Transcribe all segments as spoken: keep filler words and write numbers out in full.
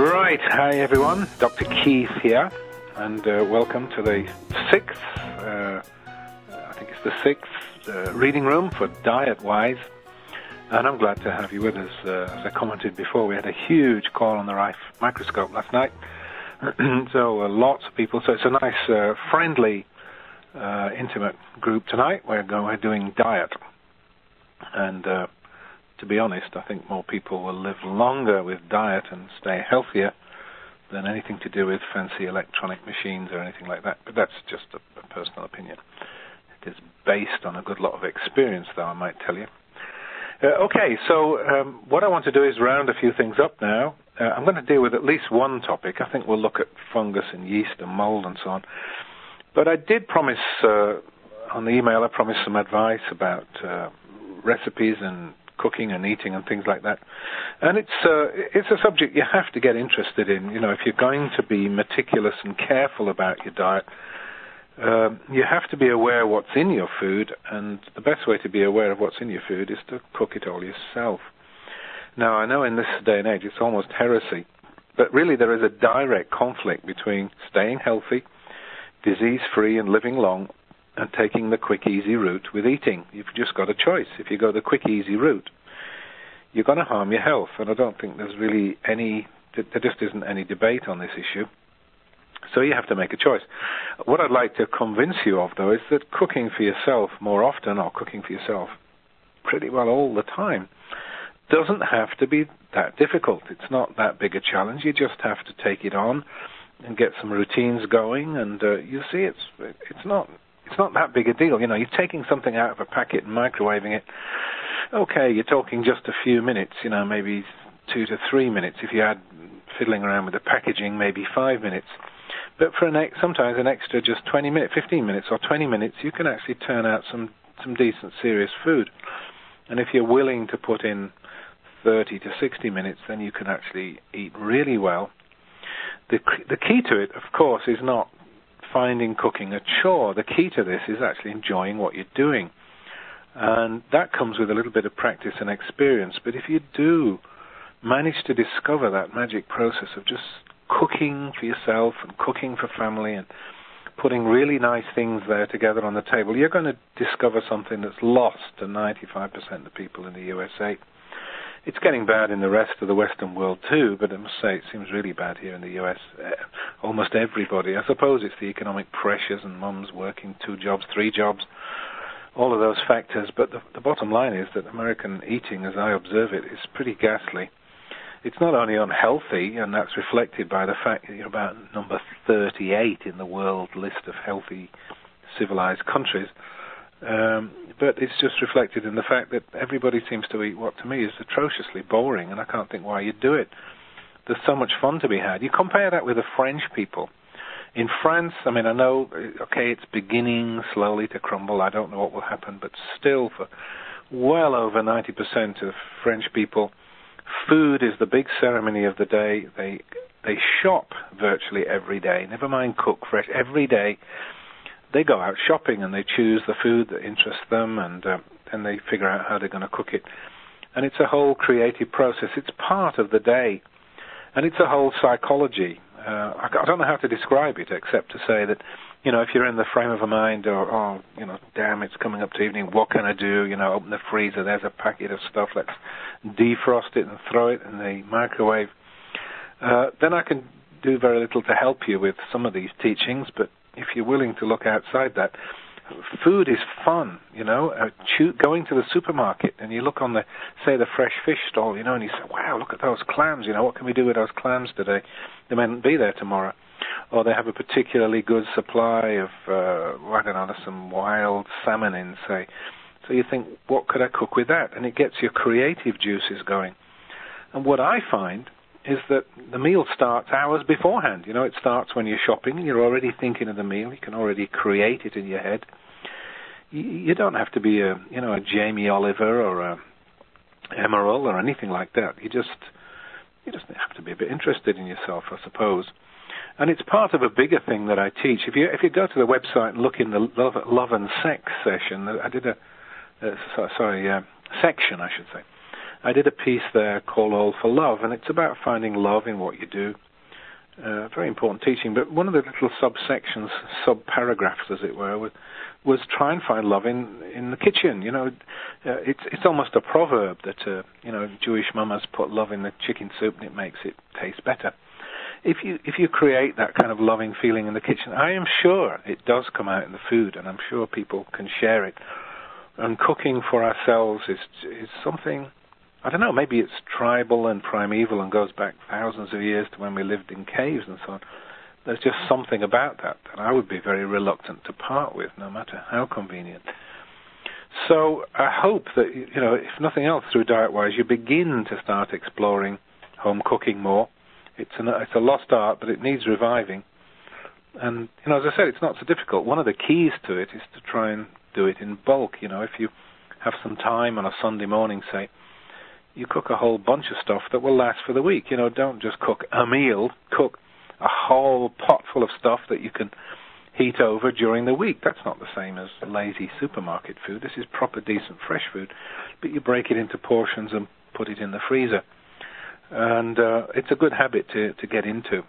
Right, hi everyone, Doctor Keith here, and uh, welcome to the sixth, uh, I think it's the sixth uh, reading room for DietWise, and I'm glad to have you with us. Uh, as I commented before, we had a huge call on the Rife microscope last night, so uh, lots of people, so it's a nice, uh, friendly, uh, intimate group tonight. We're, going, we're doing diet, and uh, to be honest, I think more people will live longer with diet and stay healthier than anything to do with fancy electronic machines or anything like that. But that's just a, a personal opinion. It is based on a good lot of experience, though, I might tell you. Uh, okay, so um, what I want to do is round a few things up now. Uh, I'm going to deal with at least one topic. I think we'll look at fungus and yeast and mold and so on. But I did promise, uh, on the email, I promised some advice about uh, recipes and cooking and eating and things like that. And it's uh, it's a subject you have to get interested in. You know, if you're going to be meticulous and careful about your diet, uh, you have to be aware of what's in your food, and the best way to be aware of what's in your food is to cook it all yourself. Now, I know in this day and age it's almost heresy, but really there is a direct conflict between staying healthy, disease-free and living long, and taking the quick, easy route with eating. You've just got a choice. If you go the quick, easy route, you're going to harm your health, and I don't think there's really any, there just isn't any debate on this issue. So you have to make a choice. What I'd like to convince you of, though, is that cooking for yourself more often, or cooking for yourself pretty well all the time, doesn't have to be that difficult. It's not that big a challenge. You just have to take it on and get some routines going, and uh, you see it's it's not... It's not that big a deal. You know, you're taking something out of a packet and microwaving it. Okay, you're talking just a few minutes, you know, maybe two to three minutes. If you add fiddling around with the packaging, maybe five minutes. But for an ex- sometimes an extra just twenty minutes, fifteen minutes or twenty minutes, you can actually turn out some, some decent, serious food. And if you're willing to put in thirty to sixty minutes, then you can actually eat really well. The, the key to it, of course, is not finding cooking a chore. The key to this is actually enjoying what you're doing. And that comes with a little bit of practice and experience. But if you do manage to discover that magic process of just cooking for yourself and cooking for family and putting really nice things there together on the table, you're going to discover something that's lost to ninety-five percent of people in the U S A. It's getting bad in the rest of the Western world too, but I must say it seems really bad here in the U S. Uh, almost everybody. I suppose it's the economic pressures and mums working two jobs, three jobs, all of those factors. But the, the bottom line is that American eating, as I observe it, is pretty ghastly. It's not only unhealthy, and that's reflected by the fact that you're about number thirty-eight in the world list of healthy, civilized countries. Um, but it's just reflected in the fact that everybody seems to eat what to me is atrociously boring, and I can't think why you'd do it. There's so much fun to be had. You compare that with the French people. In France, I mean, I know, okay, it's beginning slowly to crumble. I don't know what will happen, but still, for well over ninety percent of French people, food is the big ceremony of the day. They they shop virtually every day, never mind cook fresh, every day. They go out shopping and they choose the food that interests them, and uh, and they figure out how they're going to cook it. And it's a whole creative process. It's part of the day, and it's a whole psychology. Uh, I, I don't know how to describe it except to say that, you know, if you're in the frame of a mind, or, oh, you know, damn, it's coming up to evening, what can I do? You know, open the freezer, there's a packet of stuff, let's defrost it and throw it in the microwave. Uh, then I can do very little to help you with some of these teachings, but if you're willing to look outside that, food is fun, you know. Uh, chew, going to the supermarket and you look on the, say, the fresh fish stall, you know, and you say, wow, look at those clams, you know, what can we do with those clams today? They may not be there tomorrow. Or they have a particularly good supply of, uh, I don't know, some wild salmon in, say. So you think, what could I cook with that? And it gets your creative juices going. And what I find is that the meal starts hours beforehand. You know, it starts when you're shopping. You're already thinking of the meal. You can already create it in your head. You, you don't have to be a, you know, a Jamie Oliver or a Emerald or anything like that. You just, you just have to be a bit interested in yourself, I suppose. And it's part of a bigger thing that I teach. If you if you go to the website and look in the Love, love and Sex session, I did a, uh, sorry, uh, section, I should say. I did a piece there called All for Love, and it's about finding love in what you do. Uh, very important teaching, but one of the little subsections, sub-paragraphs, as it were, was, was try and find love in, in the kitchen. You know, uh, it's it's almost a proverb that, uh, you know, Jewish mamas put love in the chicken soup and it makes it taste better. If you if you create that kind of loving feeling in the kitchen, I am sure it does come out in the food, and I'm sure people can share it. And cooking for ourselves is is something, I don't know, maybe it's tribal and primeval and goes back thousands of years to when we lived in caves and so on. There's just something about that that I would be very reluctant to part with, no matter how convenient. So I hope that, you know, if nothing else, through DietWise, you begin to start exploring home cooking more. It's, an, it's a lost art, but it needs reviving. And, you know, as I said, it's not so difficult. One of the keys to it is to try and do it in bulk. You know, if you have some time on a Sunday morning, say, you cook a whole bunch of stuff that will last for the week. You know, don't just cook a meal, cook a whole pot full of stuff that you can heat over during the week. That's not the same as lazy supermarket food. This is proper, decent, fresh food, but you break it into portions and put it in the freezer. And uh, it's a good habit to, to get into.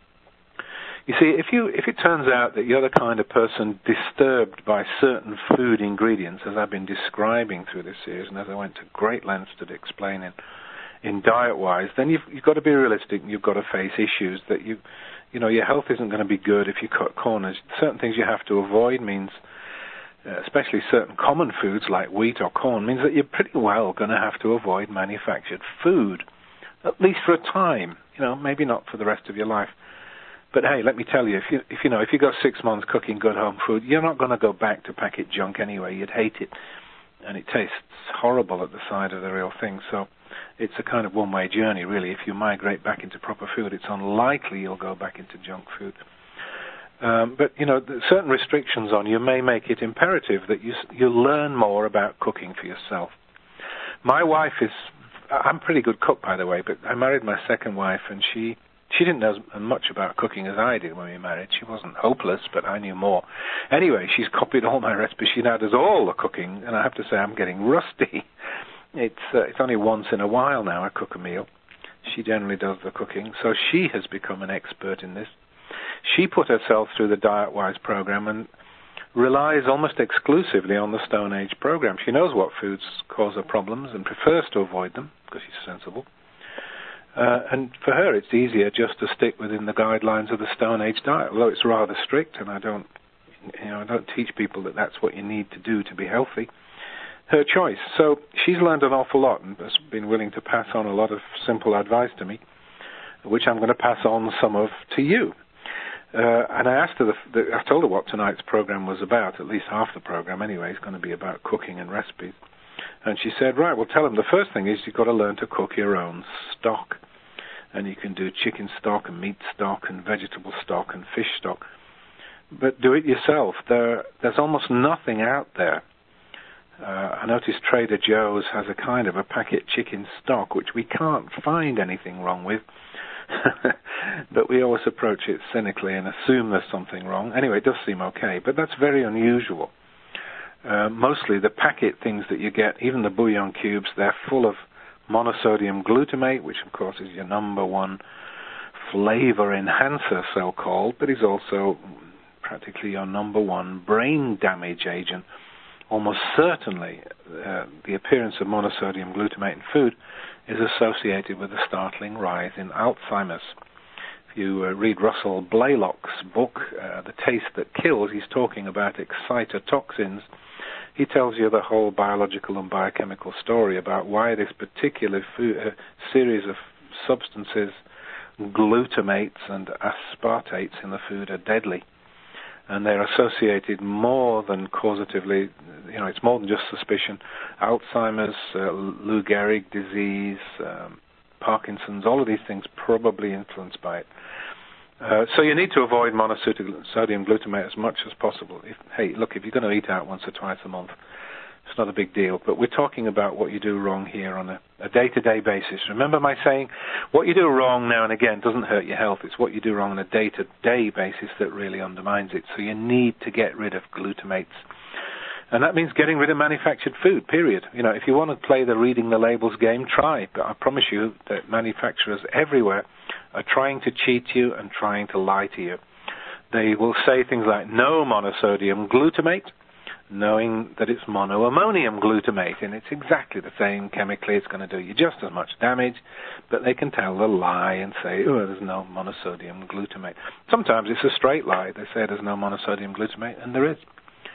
You see, if you if it turns out that you're the kind of person disturbed by certain food ingredients, as I've been describing through this series, and as I went to great lengths to explain in, in DietWise, then you've, you've got to be realistic and you've got to face issues that you, you know, your health isn't going to be good if you cut corners. Certain things you have to avoid means, uh, especially certain common foods like wheat or corn, means that you're pretty well going to have to avoid manufactured food, at least for a time. You know, maybe not for the rest of your life. But hey, let me tell you, if you if you know if you go six months cooking good home food, you're not going to go back to packet junk anyway. You'd hate it, and it tastes horrible at the side of the real thing. So it's a kind of one-way journey, really. If you migrate back into proper food, it's unlikely you'll go back into junk food. Um, but you know, certain restrictions on you may make it imperative that you you learn more about cooking for yourself. My wife is, I'm a pretty good cook, by the way, but I married my second wife, and she. She didn't know as much about cooking as I did when we married. She wasn't hopeless, but I knew more. Anyway, she's copied all my recipes. She now does all the cooking, and I have to say I'm getting rusty. It's uh, it's only once in a while now I cook a meal. She generally does the cooking, so she has become an expert in this. She put herself through the DietWise program and relies almost exclusively on the Stone Age program. She knows what foods cause her problems and prefers to avoid them because she's sensible. Uh, and for her, it's easier just to stick within the guidelines of the Stone Age diet, although it's rather strict, and I don't, you know, I don't teach people that that's what you need to do to be healthy. Her choice. So she's learned an awful lot and has been willing to pass on a lot of simple advice to me, which I'm going to pass on some of to you. Uh, and I asked her, the, the, I told her what tonight's program was about. At least half the program, anyway, is going to be about cooking and recipes. And she said, right, well, tell them the first thing is you've got to learn to cook your own stock. And you can do chicken stock and meat stock and vegetable stock and fish stock. But do it yourself. There, there's almost nothing out there. Uh, I noticed Trader Joe's has a kind of a packet chicken stock, which we can't find anything wrong with. But we always approach it cynically and assume there's something wrong. Anyway, it does seem okay, but that's very unusual. Uh, mostly the packet things that you get, even the bouillon cubes, they're full of monosodium glutamate, which of course is your number one flavor enhancer, so-called, but is also practically your number one brain damage agent. Almost certainly uh, the appearance of monosodium glutamate in food is associated with a startling rise in Alzheimer's. If you uh, read Russell Blaylock's book, uh, The Taste That Kills, he's talking about excitotoxins. He tells you the whole biological and biochemical story about why this particular food, uh, series of substances, glutamates and aspartates in the food, are deadly. And they're associated more than causatively, you know, it's more than just suspicion. Alzheimer's, uh, Lou Gehrig disease, um, Parkinson's, all of these things probably influenced by it. Uh, so you need to avoid monosodium glutamate as much as possible. If, hey, look, if you're going to eat out once or twice a month, it's not a big deal. But we're talking about what you do wrong here on a, a day-to-day basis. Remember my saying, what you do wrong now and again doesn't hurt your health. It's what you do wrong on a day-to-day basis that really undermines it. So you need to get rid of glutamates. And that means getting rid of manufactured food, period. You know, if you want to play the reading the labels game, try. But I promise you that manufacturers everywhere are trying to cheat you and trying to lie to you. They will say things like no monosodium glutamate, knowing that it's monoammonium glutamate, and it's exactly the same chemically. It's going to do you just as much damage, but they can tell the lie and say, oh, there's no monosodium glutamate. Sometimes it's a straight lie. They say there's no monosodium glutamate, and there is.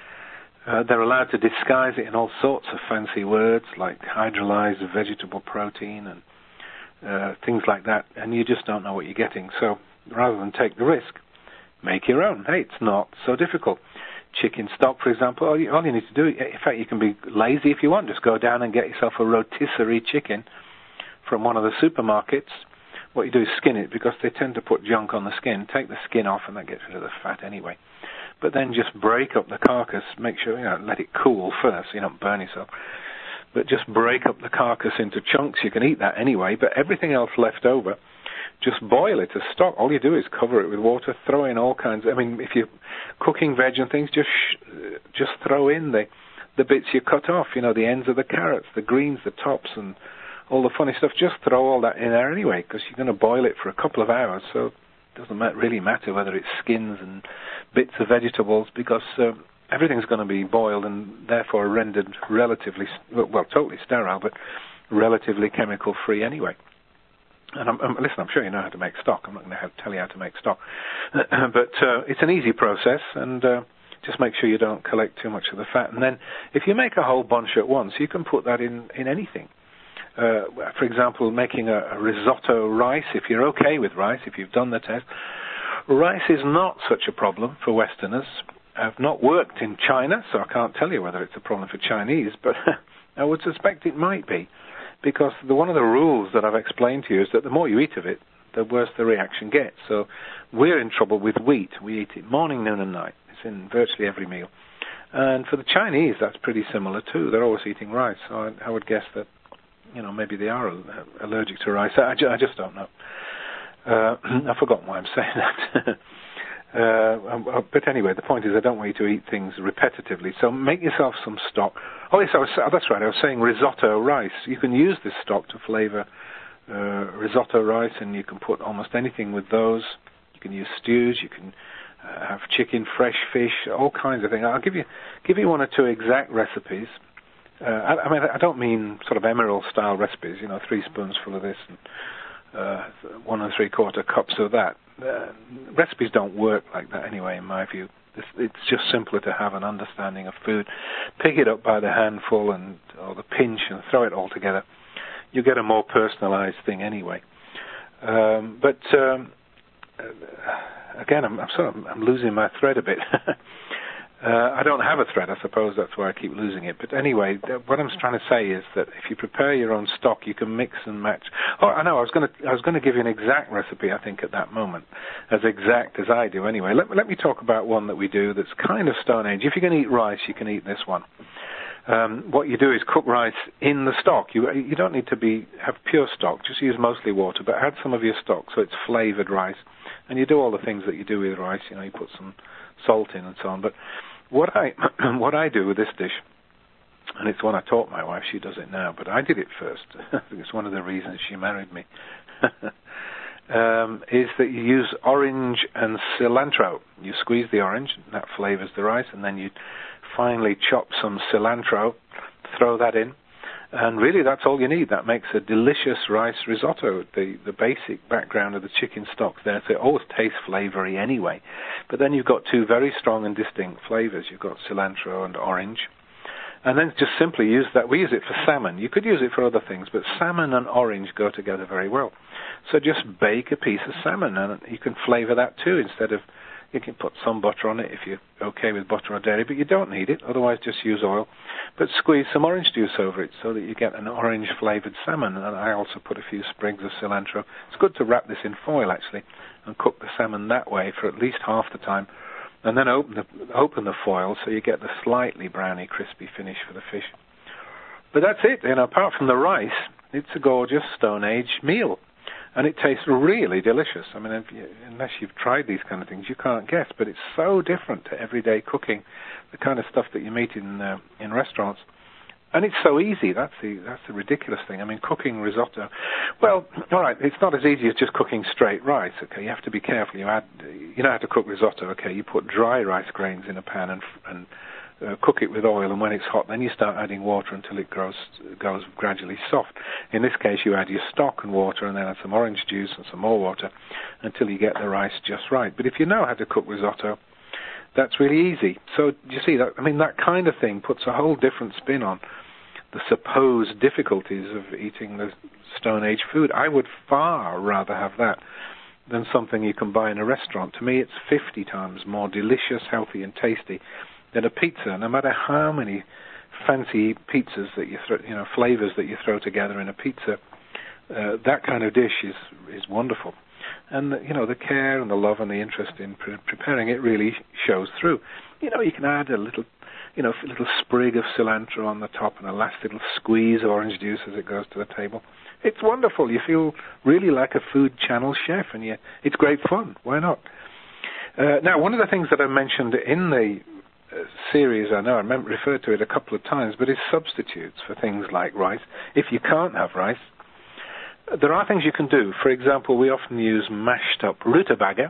Uh, they're allowed to disguise it in all sorts of fancy words, like hydrolyzed vegetable protein and uh, things like that, and you just don't know what you're getting. So rather than take the risk, make your own. Hey, it's not so difficult. Chicken stock, for example, all you, all you need to do, in fact, you can be lazy if you want. Just go down and get yourself a rotisserie chicken from one of the supermarkets. What you do is skin it, because they tend to put junk on the skin. Take the skin off, and that gets rid of the fat anyway. But then just break up the carcass. Make sure, you know, let it cool first so you don't burn yourself. But just break up the carcass into chunks. You can eat that anyway, but everything else left over, just boil it as stock. All you do is cover it with water, throw in all kinds of, I mean, if you're cooking veg and things, just sh- just throw in the, the bits you cut off, you know, the ends of the carrots, the greens, the tops, and all the funny stuff. Just throw all that in there anyway, because you're going to boil it for a couple of hours, so it doesn't really matter whether it's skins and bits of vegetables, because uh, everything's going to be boiled and therefore rendered relatively, well, totally sterile, but relatively chemical-free anyway. And I'm, I'm, listen, I'm sure you know how to make stock. I'm not going to tell you how to make stock. but uh, it's an easy process, and uh, just make sure you don't collect too much of the fat. And then if you make a whole bunch at once, you can put that in, in anything. Uh, for example, making a, a risotto rice, if you're okay with rice, if you've done the test. Rice is not such a problem for Westerners. I've not worked in China, so I can't tell you whether it's a problem for Chinese, but I would suspect it might be. Because the, one of the rules that I've explained to you is that the more you eat of it, the worse the reaction gets. So we're in trouble with wheat. We eat it morning, noon, and night. It's in virtually every meal. And for the Chinese, that's pretty similar too. They're always eating rice. So I, I would guess that, you know, maybe they are allergic to rice. I, I just don't know. Uh, I've forgotten why I'm saying that. Uh, but anyway, the point is I don't want you to eat things repetitively. So make yourself some stock. Oh, yes, I was, oh, that's right. I was saying risotto rice. You can use this stock to flavor uh, risotto rice, and you can put almost anything with those. You can use stews. You can uh, have chicken, fresh fish, all kinds of things. I'll give you give you one or two exact recipes. Uh, I, I mean, I don't mean sort of Emeril-style recipes. You know, three spoonsful of this and uh, one and three quarter cups of that. Uh, recipes don't work like that anyway, in my view. It's, it's just simpler to have an understanding of food. Pick it up by the handful and or the pinch and throw it all together. You get a more personalized thing anyway. Um, but um, again, I'm, I'm sort of I'm losing my thread a bit. Uh, I don't have a thread, I suppose that's why I keep losing it. But anyway, th- what I'm trying to say is that if you prepare your own stock, you can mix and match. Oh, I know, I was going to I was going to give you an exact recipe, I think, at that moment, as exact as I do anyway. Let, let me talk about one that we do that's kind of Stone Age. If you're going to eat rice, you can eat this one. Um, what you do is cook rice in the stock. You you don't need to be have pure stock. Just use mostly water, but add some of your stock so it's flavored rice. And you do all the things that you do with rice. You know, you put some salt in and so on. But what I what I do with this dish, and it's one I taught my wife, she does it now, but I did it first. I think it's one of the reasons she married me, um, is that you use orange and cilantro. You squeeze the orange, and that flavors the rice, and then you finely chop some cilantro, throw that in, and really that's all you need. That makes a delicious rice risotto. The the basic background of the chicken stock there, so it always tastes flavory anyway. But then you've got two very strong and distinct flavors. You've got cilantro and orange. And then just simply use that. We use it for salmon. You could use it for other things, but salmon and orange go together very well. So just bake a piece of salmon, and you can flavor that too instead of, you can put some butter on it if you're okay with butter or dairy, but you don't need it. Otherwise, just use oil. But squeeze some orange juice over it so that you get an orange-flavored salmon. And I also put a few sprigs of cilantro. It's good to wrap this in foil, actually, and cook the salmon that way for at least half the time. And then open the, open the foil so you get the slightly browny, crispy finish for the fish. But that's it. You know, apart from the rice, it's a gorgeous Stone Age meal. And it tastes really delicious. I mean, if you, unless you've tried these kind of things, you can't guess. But it's so different to everyday cooking, the kind of stuff that you meet in uh, in restaurants. And it's so easy. That's the that's the ridiculous thing. I mean, cooking risotto. Well, all right, it's not as easy as just cooking straight rice. Okay, you have to be careful. You add, you know how to cook risotto. Okay, you put dry rice grains in a pan and and uh, cook it with oil. And when it's hot, then you start adding water until it grows goes gradually soft. In this case, you add your stock and water, and then add some orange juice and some more water until you get the rice just right. But if you know how to cook risotto, that's really easy. So you see that? I mean, that kind of thing puts a whole different spin on the supposed difficulties of eating the Stone Age food. I would far rather have that than something you can buy in a restaurant. To me, it's fifty times more delicious, healthy, and tasty than a pizza. No matter how many fancy pizzas that you throw, you know, flavors that you throw together in a pizza, uh, that kind of dish is is wonderful. And, you know, the care and the love and the interest in pre- preparing it really shows through. You know, you can add a little, you know, a little sprig of cilantro on the top and a last little squeeze of orange juice as it goes to the table. It's wonderful. You feel really like a Food Channel chef, and you, it's great fun. Why not? Uh, now, one of the things that I mentioned in the uh, series, I know I remember, referred to it a couple of times, but is substitutes for things like rice. If you can't have rice, there are things you can do. For example, we often use mashed up rutabaga,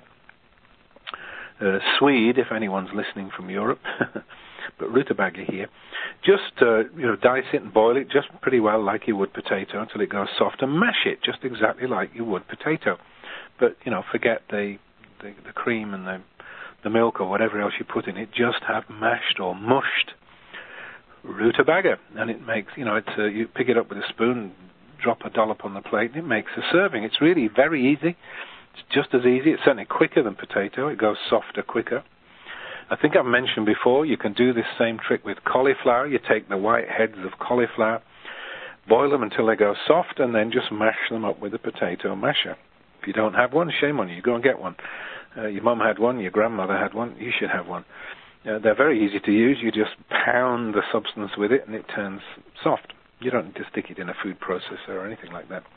uh, Swede, if anyone's listening from Europe, but rutabaga here. Just uh, you know, dice it and boil it just pretty well like you would potato until it goes soft, and mash it just exactly like you would potato. But, you know, forget the, the, the cream and the, the milk or whatever else you put in it. Just have mashed or mushed rutabaga, and it makes, you know, it's uh, you pick it up with a spoon, drop a dollop on the plate, and it makes a serving. It's really very easy. It's just as easy. It's certainly quicker than potato. It goes softer quicker. I think I've mentioned before, you can do this same trick with cauliflower. You take the white heads of cauliflower, boil them until they go soft, and then just mash them up with a potato masher. If you don't have one, shame on you. Go and get one. Uh, your mum had one, your grandmother had one, you should have one. Uh, they're very easy to use. You just pound the substance with it, and it turns soft. You don't need to stick it in a food processor or anything like that.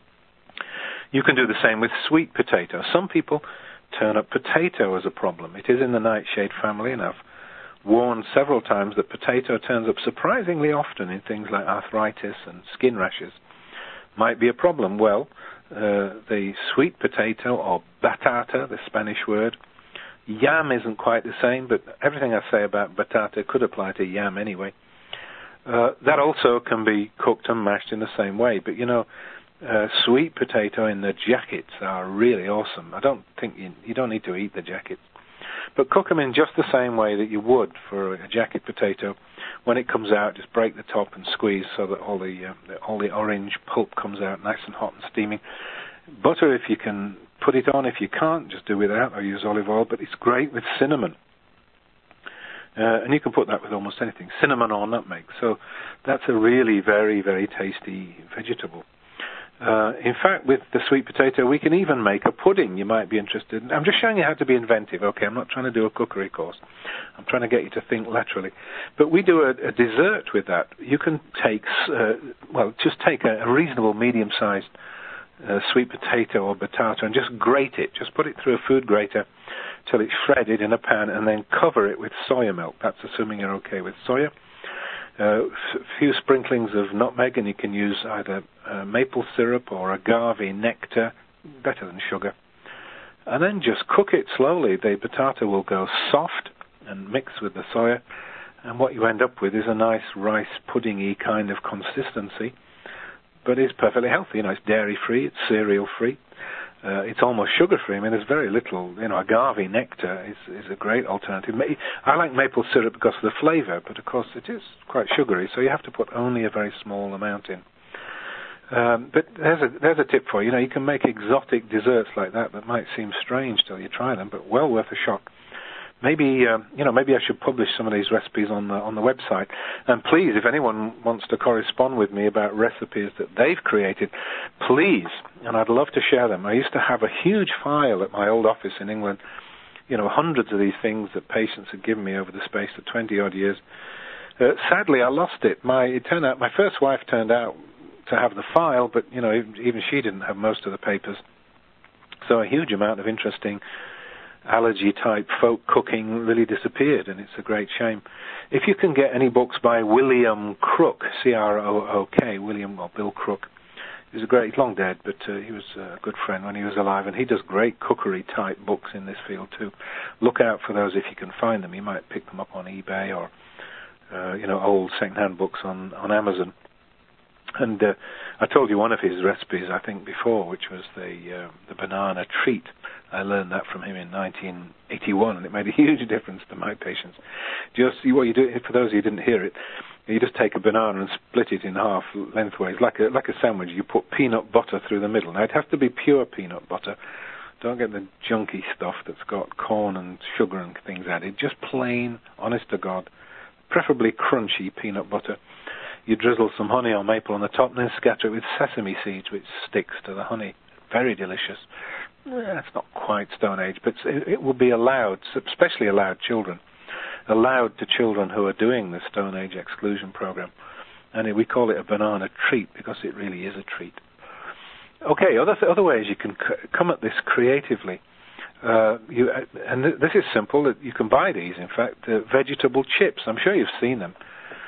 You can do the same with sweet potato. Some people turn up potato as a problem. It is in the nightshade family, and I've warned several times that potato turns up surprisingly often in things like arthritis and skin rashes. Might be a problem. Well, uh, the sweet potato, or batata, the Spanish word, yam isn't quite the same, but everything I say about batata could apply to yam anyway. Uh, that also can be cooked and mashed in the same way. But, you know, uh, sweet potato in the jackets are really awesome. I don't think you, you don't need to eat the jackets. But cook them in just the same way that you would for a jacket potato. When it comes out, just break the top and squeeze so that all the, uh, all the orange pulp comes out nice and hot and steaming. Butter, if you can put it on. If you can't, just do without or use olive oil. But it's great with cinnamon. Uh, and you can put that with almost anything, cinnamon or nutmeg. So that's a really very, very tasty vegetable. Uh, in fact, with the sweet potato, we can even make a pudding. You might be interested in. I'm just showing you how to be inventive, okay? I'm not trying to do a cookery course. I'm trying to get you to think laterally. But we do a, a dessert with that. You can take, uh, well, just take a, a reasonable medium-sized uh, sweet potato or batata and just grate it. Just put it through a food grater till it's shredded in a pan, and then cover it with soya milk. That's assuming you're okay with soya. A uh, few sprinklings of nutmeg, and you can use either uh, maple syrup or agave nectar, better than sugar. And then just cook it slowly. The batata will go soft and mix with the soya, and what you end up with is a nice rice pudding-y kind of consistency, but it's perfectly healthy. You know, it's dairy-free, it's cereal-free. Uh, it's almost sugar-free. I mean, there's very little, you know, agave nectar is, is a great alternative. I like maple syrup because of the flavor, but of course it is quite sugary, so you have to put only a very small amount in. Um, but there's a, there's a tip for you. You know, you can make exotic desserts like that that might seem strange till you try them, but well worth a shot. Maybe, um, you know, maybe I should publish some of these recipes on the on the website. And please, if anyone wants to correspond with me about recipes that they've created, please, and I'd love to share them. I used to have a huge file at my old office in England, you know, hundreds of these things that patients had given me over the space of twenty-odd years. Uh, sadly, I lost it. My, it turned out, my first wife turned out to have the file, but, you know, even she didn't have most of the papers. So a huge amount of interesting allergy-type folk cooking really disappeared, and it's a great shame. If you can get any books by William Crook, C R O O K, William, or Bill Crook, he's a great, he's long dead, but uh, he was a good friend when he was alive, and he does great cookery-type books in this field too. Look out for those if you can find them. You might pick them up on eBay or, uh, you know, old second-hand books on, on Amazon. And uh, I told you one of his recipes, I think, before, which was the uh, the banana treat. I learned that from him in nineteen eighty-one, and it made a huge difference to my patients. Just what you do, for those who didn't hear it, you just take a banana and split it in half lengthways, like a like a sandwich. You put peanut butter through the middle. Now, it has to be pure peanut butter. Don't get the junky stuff that's got corn and sugar and things added. Just plain, honest to God, preferably crunchy peanut butter. You drizzle some honey or maple on the top, and then scatter it with sesame seeds, which sticks to the honey. Very delicious. Well, it's not quite Stone Age, but it, it will be allowed, especially allowed children, allowed to children who are doing the Stone Age exclusion program. And we call it a banana treat because it really is a treat. Okay, other other ways you can c- come at this creatively. Uh, you, and th- this is simple. You can buy these, in fact, uh, vegetable chips. I'm sure you've seen them.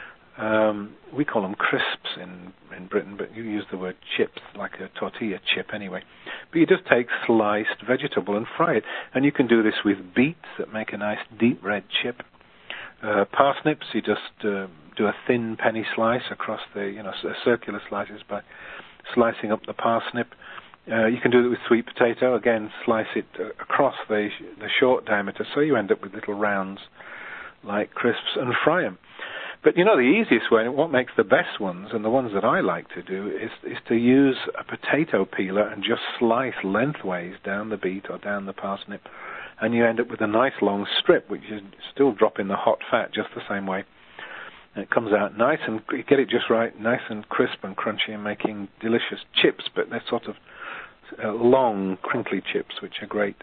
Um, we call them crisps in, in Britain, but you use the word chips, like a tortilla chip anyway. But you just take sliced vegetable and fry it. And you can do this with beets that make a nice deep red chip. Uh, parsnips, you just uh, do a thin penny slice across the, you know, circular slices by slicing up the parsnip. Uh, you can do it with sweet potato. Again, slice it uh, across the, the short diameter, so you end up with little rounds like crisps, and fry them. But, you know, the easiest way, and what makes the best ones, and the ones that I like to do, is, is to use a potato peeler and just slice lengthways down the beet or down the parsnip, and you end up with a nice long strip, which you still drop in the hot fat just the same way. And it comes out nice, and you get it just right, nice and crisp and crunchy, and making delicious chips, but they're sort of uh, long, crinkly chips, which are great.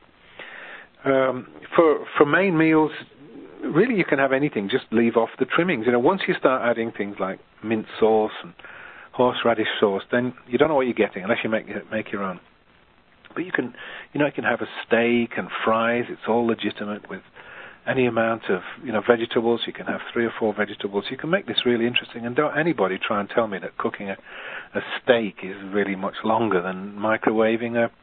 Um, for for main meals, really, you can have anything. Just leave off the trimmings. You know, once you start adding things like mint sauce and horseradish sauce, then you don't know what you're getting unless you make make your own. But you can, you know, you can have a steak and fries. It's all legitimate with any amount of, you know, vegetables. You can have three or four vegetables. You can make this really interesting. And don't anybody try and tell me that cooking a, a steak is really much longer than microwaving a.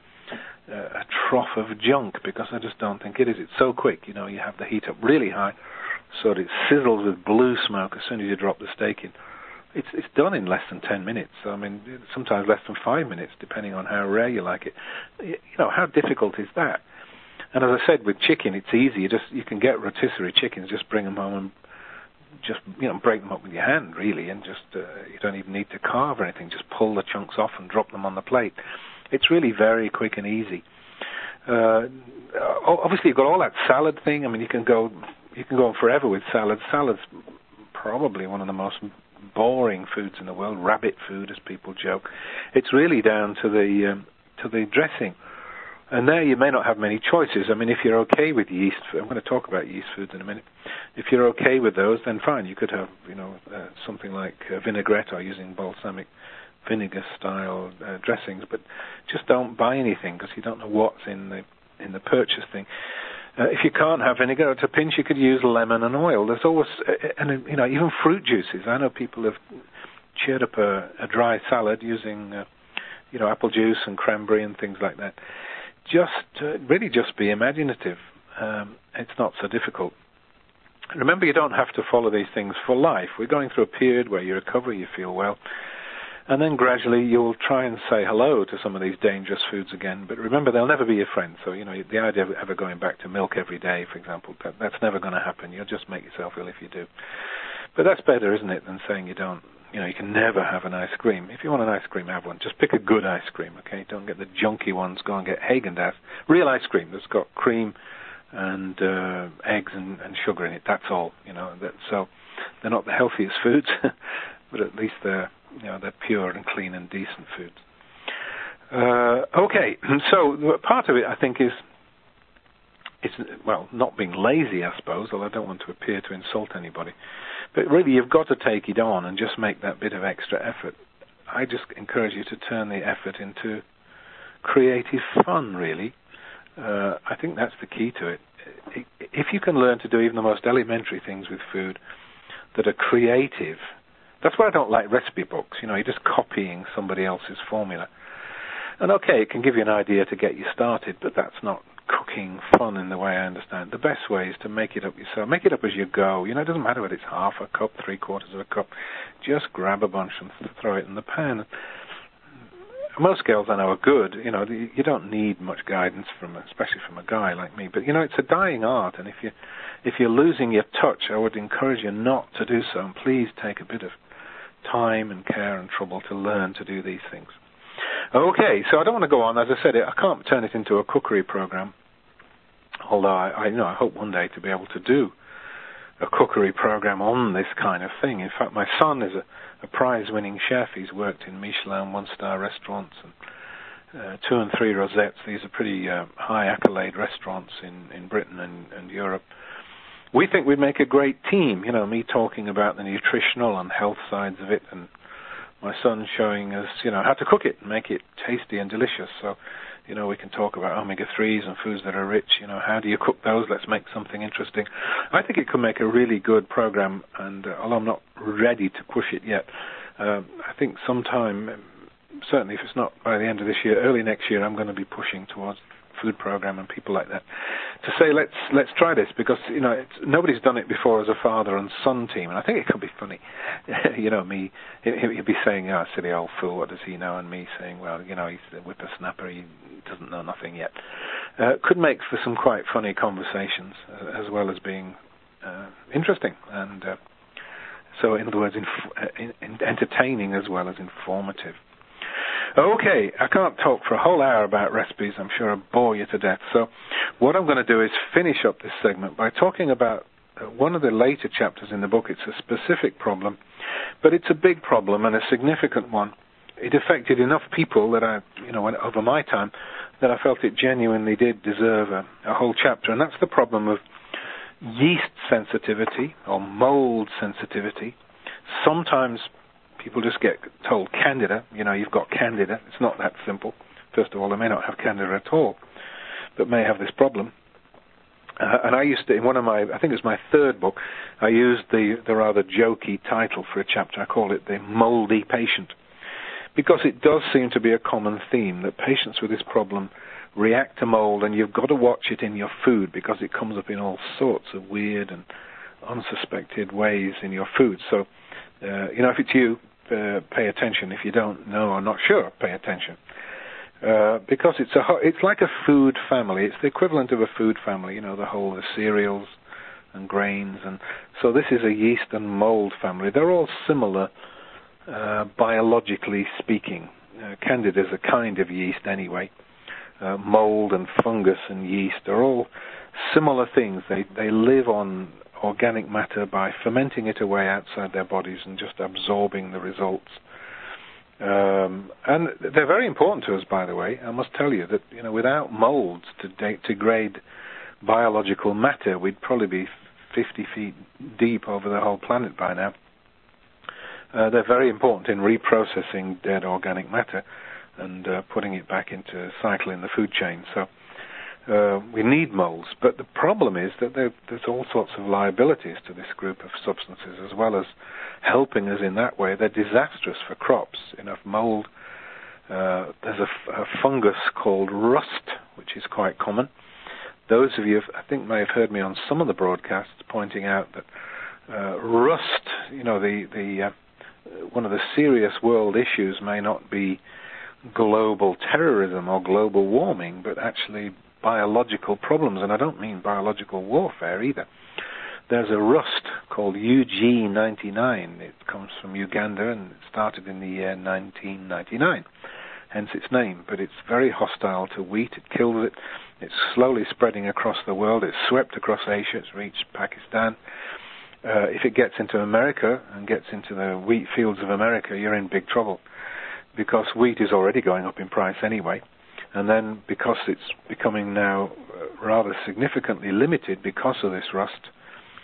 a trough of junk, because I just don't think it is. It's so quick, you know, you have the heat up really high so that it sizzles with blue smoke as soon as you drop the steak in. It's it's done in less than ten minutes. I mean, sometimes less than five minutes, depending on how rare you like it. You know, how difficult is that? And as I said, with chicken, it's easy. You just you can get rotisserie chickens, just bring them home and just, you know, break them up with your hand, really, and just uh, you don't even need to carve or anything. Just pull the chunks off and drop them on the plate. It's really very quick and easy. Uh, obviously, you've got all that salad thing. I mean, you can go you can go on forever with salads. Salad's probably one of the most boring foods in the world. Rabbit food, as people joke. It's really down to the um, to the dressing. And there you may not have many choices. I mean, if you're okay with yeast, I'm going to talk about yeast foods in a minute. If you're okay with those, then fine. You could have, you know, uh, something like uh, vinaigrette or using balsamic vinegar-style uh, dressings, but just don't buy anything because you don't know what's in the in the purchase thing. Uh, if you can't have vinegar, at a pinch you could use lemon and oil. There's always, uh, and you know, even fruit juices. I know people have cheered up a, a dry salad using, uh, you know, apple juice and cranberry and things like that. Just uh, really, just be imaginative. Um, it's not so difficult. Remember, you don't have to follow these things for life. We're going through a period where you recover, you feel well. And then gradually you'll try and say hello to some of these dangerous foods again. But remember, they'll never be your friend. So, you know, the idea of ever going back to milk every day, for example, that, that's never going to happen. You'll just make yourself ill if you do. But that's better, isn't it, than saying you don't, you know, you can never have an ice cream. If you want an ice cream, have one. Just pick a good ice cream, okay? Don't get the junky ones. Go and get Haagen-Dazs. Real ice cream that's got cream and uh, eggs and, and sugar in it. That's all, you know. That, so they're not the healthiest foods, but at least they're, you know, they're pure and clean and decent foods. Uh, okay, so part of it, I think, is, is, well, not being lazy, I suppose, although I don't want to appear to insult anybody. But really, you've got to take it on and just make that bit of extra effort. I just encourage you to turn the effort into creative fun, really. Uh, I think that's the key to it. If you can learn to do even the most elementary things with food that are creative, that's why I don't like recipe books. You know, you're just copying somebody else's formula. And okay, it can give you an idea to get you started, but that's not cooking fun in the way I understand. The best way is to make it up yourself. Make it up as you go. You know, it doesn't matter whether it's half a cup, three quarters of a cup. Just grab a bunch and throw it in the pan. Most girls I know are good. You know, you don't need much guidance from, especially from a guy like me. But you know, it's a dying art, and if you if you're losing your touch, I would encourage you not to do so. And please take a bit of time and care and trouble to learn to do these things. Okay, so I don't want to go on. As I said, I can't turn it into a cookery program. Although I, I, you know, I hope one day to be able to do a cookery program on this kind of thing. In fact, my son is a, a prize-winning chef. He's worked in Michelin one-star restaurants and uh, two and three rosettes. These are pretty uh, high accolade restaurants in, in Britain and, and Europe. We think we'd make a great team. You know, me talking about the nutritional and health sides of it, and my son showing us, you know, how to cook it and make it tasty and delicious. So, you know, we can talk about omega threes and foods that are rich. You know, how do you cook those? Let's make something interesting. I think it could make a really good program, and uh, although I'm not ready to push it yet, uh, I think sometime, certainly if it's not by the end of this year, early next year, I'm going to be pushing towards food program and people like that to say let's let's try this, because you know it's, nobody's done it before as a father and son team, and I think it could be funny. You know, me he'd be saying, "Oh, silly old fool, what does he know?" and me saying, "Well, you know, he's a whippersnapper, he doesn't know nothing yet." Uh, could make for some quite funny conversations, uh, as well as being uh, interesting, and uh, so in other words, inf- in, in entertaining as well as informative. Okay, I can't talk for a whole hour about recipes. I'm sure I'll bore you to death. So what I'm going to do is finish up this segment by talking about uh, one of the later chapters in the book. It's a specific problem, but it's a big problem and a significant one. It affected enough people that I, you know, over my time, that I felt it genuinely did deserve a, a whole chapter, and that's the problem of yeast sensitivity or mold sensitivity. Sometimes people just get told Candida, you know, you've got Candida. It's not that simple. First of all, they may not have Candida at all, but may have this problem. Uh, and I used to, in one of my, I think it was my third book, I used the, the rather jokey title for a chapter. I call it The Moldy Patient, because it does seem to be a common theme that patients with this problem react to mold, and you've got to watch it in your food because it comes up in all sorts of weird and unsuspected ways in your food. So, uh, you know, if it's you, Uh, pay attention. If you don't know or not sure, pay attention. Uh, because it's a it's like a food family. It's the equivalent of a food family, you know, the whole the cereals and grains. And so this is a yeast and mold family. They're all similar, uh, biologically speaking. Uh, Candida is a kind of yeast anyway. Uh, mold and fungus and yeast are all similar things. They they live on organic matter by fermenting it away outside their bodies and just absorbing the results. Um, and they're very important to us, by the way. I must tell you that, you know, without molds to de- degrade biological matter, we'd probably be fifty feet deep over the whole planet by now. Uh, they're very important in reprocessing dead organic matter and uh, putting it back into cycle in the food chain. So Uh, we need molds, but the problem is that there, there's all sorts of liabilities to this group of substances, as well as helping us in that way. They're disastrous for crops. You know, mold, uh, there's a, f- a fungus called rust, which is quite common. Those of you, I think, may have heard me on some of the broadcasts pointing out that uh, rust, you know, the, the uh, one of the serious world issues may not be global terrorism or global warming, but actually biological problems, and I don't mean biological warfare either. There's a rust called U G ninety-nine. It comes from Uganda and it started in the year nineteen ninety-nine, hence its name. But it's very hostile to wheat. It kills it. It's slowly spreading across the world. It's swept across Asia. It's reached Pakistan. Uh, if it gets into America and gets into the wheat fields of America, you're in big trouble, because wheat is already going up in price anyway. And then because it's becoming now rather significantly limited because of this rust,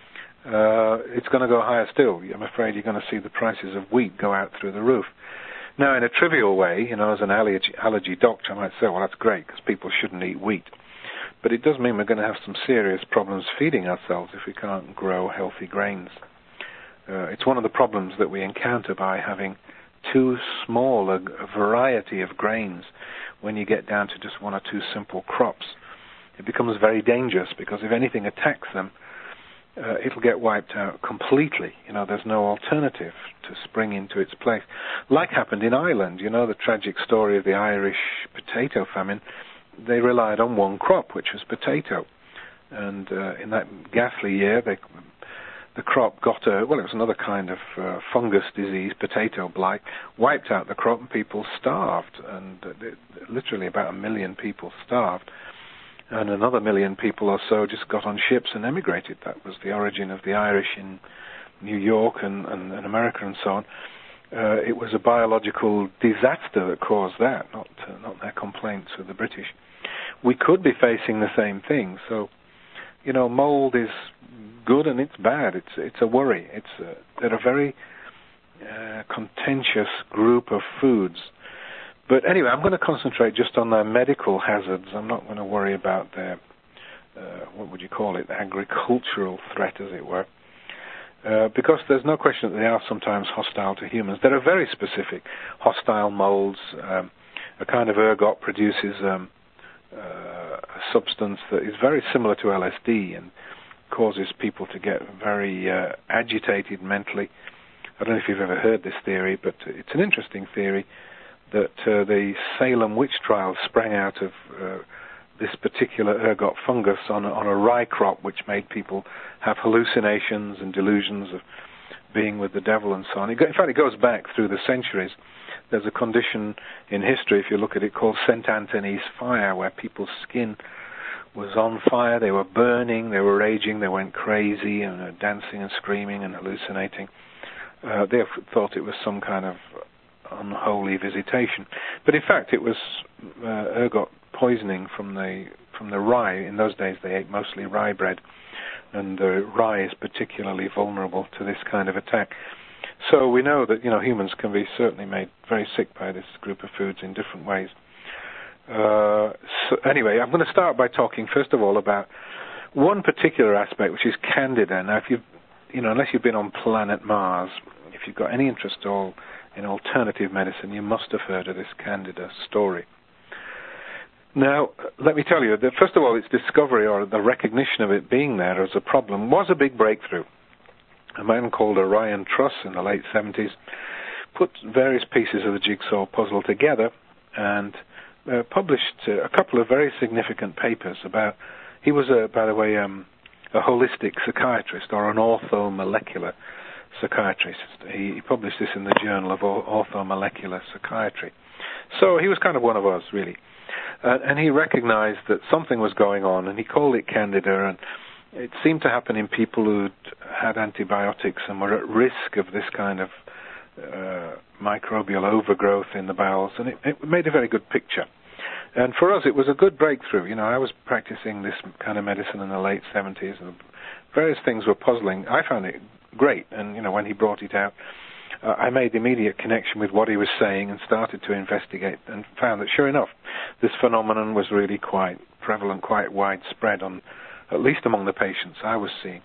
uh, it's going to go higher still. I'm afraid you're going to see the prices of wheat go out through the roof. Now, in a trivial way, you know, as an allergy, allergy doctor, I might say, well, that's great, because people shouldn't eat wheat. But it does mean we're going to have some serious problems feeding ourselves if we can't grow healthy grains. Uh, it's one of the problems that we encounter by having too small a, a variety of grains. When you get down to just one or two simple crops, it becomes very dangerous, because if anything attacks them, uh, it'll get wiped out completely. You know, there's no alternative to spring into its place. Like happened in Ireland, you know, the tragic story of the Irish potato famine. They relied on one crop, which was potato. And uh, in that ghastly year, they, the crop got a, well, it was another kind of uh, fungus disease, potato blight, wiped out the crop, and people starved. And uh, they, literally about a million people starved. And another million people or so just got on ships and emigrated. That was the origin of the Irish in New York and, and, and America and so on. Uh, it was a biological disaster that caused that, not uh, not their complaints with the British. We could be facing the same thing. So, you know, mold is good and it's bad. It's it's a worry. It's a, they're a very uh, contentious group of foods. But anyway, I'm going to concentrate just on their medical hazards. I'm not going to worry about their, uh, what would you call it, agricultural threat, as it were. Uh, because there's no question that they are sometimes hostile to humans. There are very specific hostile molds. Um, a kind of ergot produces um, uh, a substance that is very similar to L S D and causes people to get very uh, agitated mentally. I don't know if you've ever heard this theory, but it's an interesting theory that uh, the Salem witch trials sprang out of uh, this particular ergot fungus on a, on a rye crop, which made people have hallucinations and delusions of being with the devil and so on. In fact, it goes back through the centuries. There's a condition in history, if you look at it, called Saint Anthony's fire, where people's skin was on fire, they were burning, they were raging, they went crazy and uh, dancing and screaming and hallucinating. Uh, they thought it was some kind of unholy visitation, but in fact it was uh, ergot poisoning from the from the rye. In those days they ate mostly rye bread, and the rye is particularly vulnerable to this kind of attack. So we know that, you know, humans can be certainly made very sick by this group of foods in different ways. Uh, so anyway, I'm going to start by talking first of all about one particular aspect, which is Candida. Now, if you've, you know, unless you've been on planet Mars, if you've got any interest at all in alternative medicine, you must have heard of this Candida story. Now, let me tell you that, first of all, its discovery, or the recognition of it being there as a problem, was a big breakthrough. A man called Orion Truss in the late seventies put various pieces of the jigsaw puzzle together and uh, published uh, a couple of very significant papers about, he was, a, by the way, um, a holistic psychiatrist, or an orthomolecular psychiatrist. He, he published this in the Journal of Orthomolecular Psychiatry. So he was kind of one of us, really. Uh, and he recognized that something was going on, and he called it Candida, and it seemed to happen in people who'd had antibiotics and were at risk of this kind of uh, microbial overgrowth in the bowels, and it, it made a very good picture. And for us, it was a good breakthrough. You know, I was practicing this kind of medicine in the late seventies, and various things were puzzling. I found it great, and, you know, when he brought it out, uh, I made immediate connection with what he was saying and started to investigate, and found that, sure enough, this phenomenon was really quite prevalent, quite widespread, on at least among the patients I was seeing.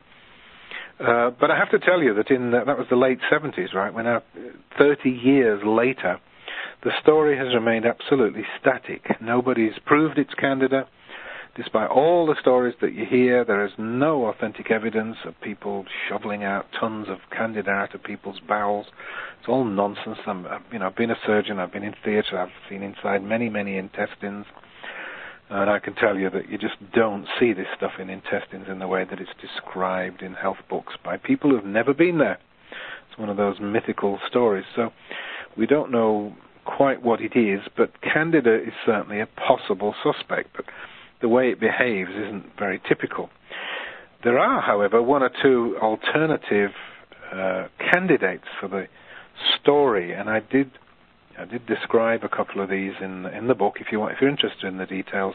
Uh, but I have to tell you that in the, that was the late seventies, right? We're now thirty years later, the story has remained absolutely static. Nobody's proved it's Candida. Despite all the stories that you hear, there is no authentic evidence of people shoveling out tons of Candida out of people's bowels. It's all nonsense. I'm, you know, I've been a surgeon, I've been in theatre, I've seen inside many, many intestines, and I can tell you that you just don't see this stuff in intestines in the way that it's described in health books by people who've never been there. It's one of those mythical stories. So we don't know quite what it is, but Candida is certainly a possible suspect, but the way it behaves isn't very typical. There are, however, one or two alternative uh, candidates for the story, and I did I did describe a couple of these in in the book. If you want, if you're interested in the details,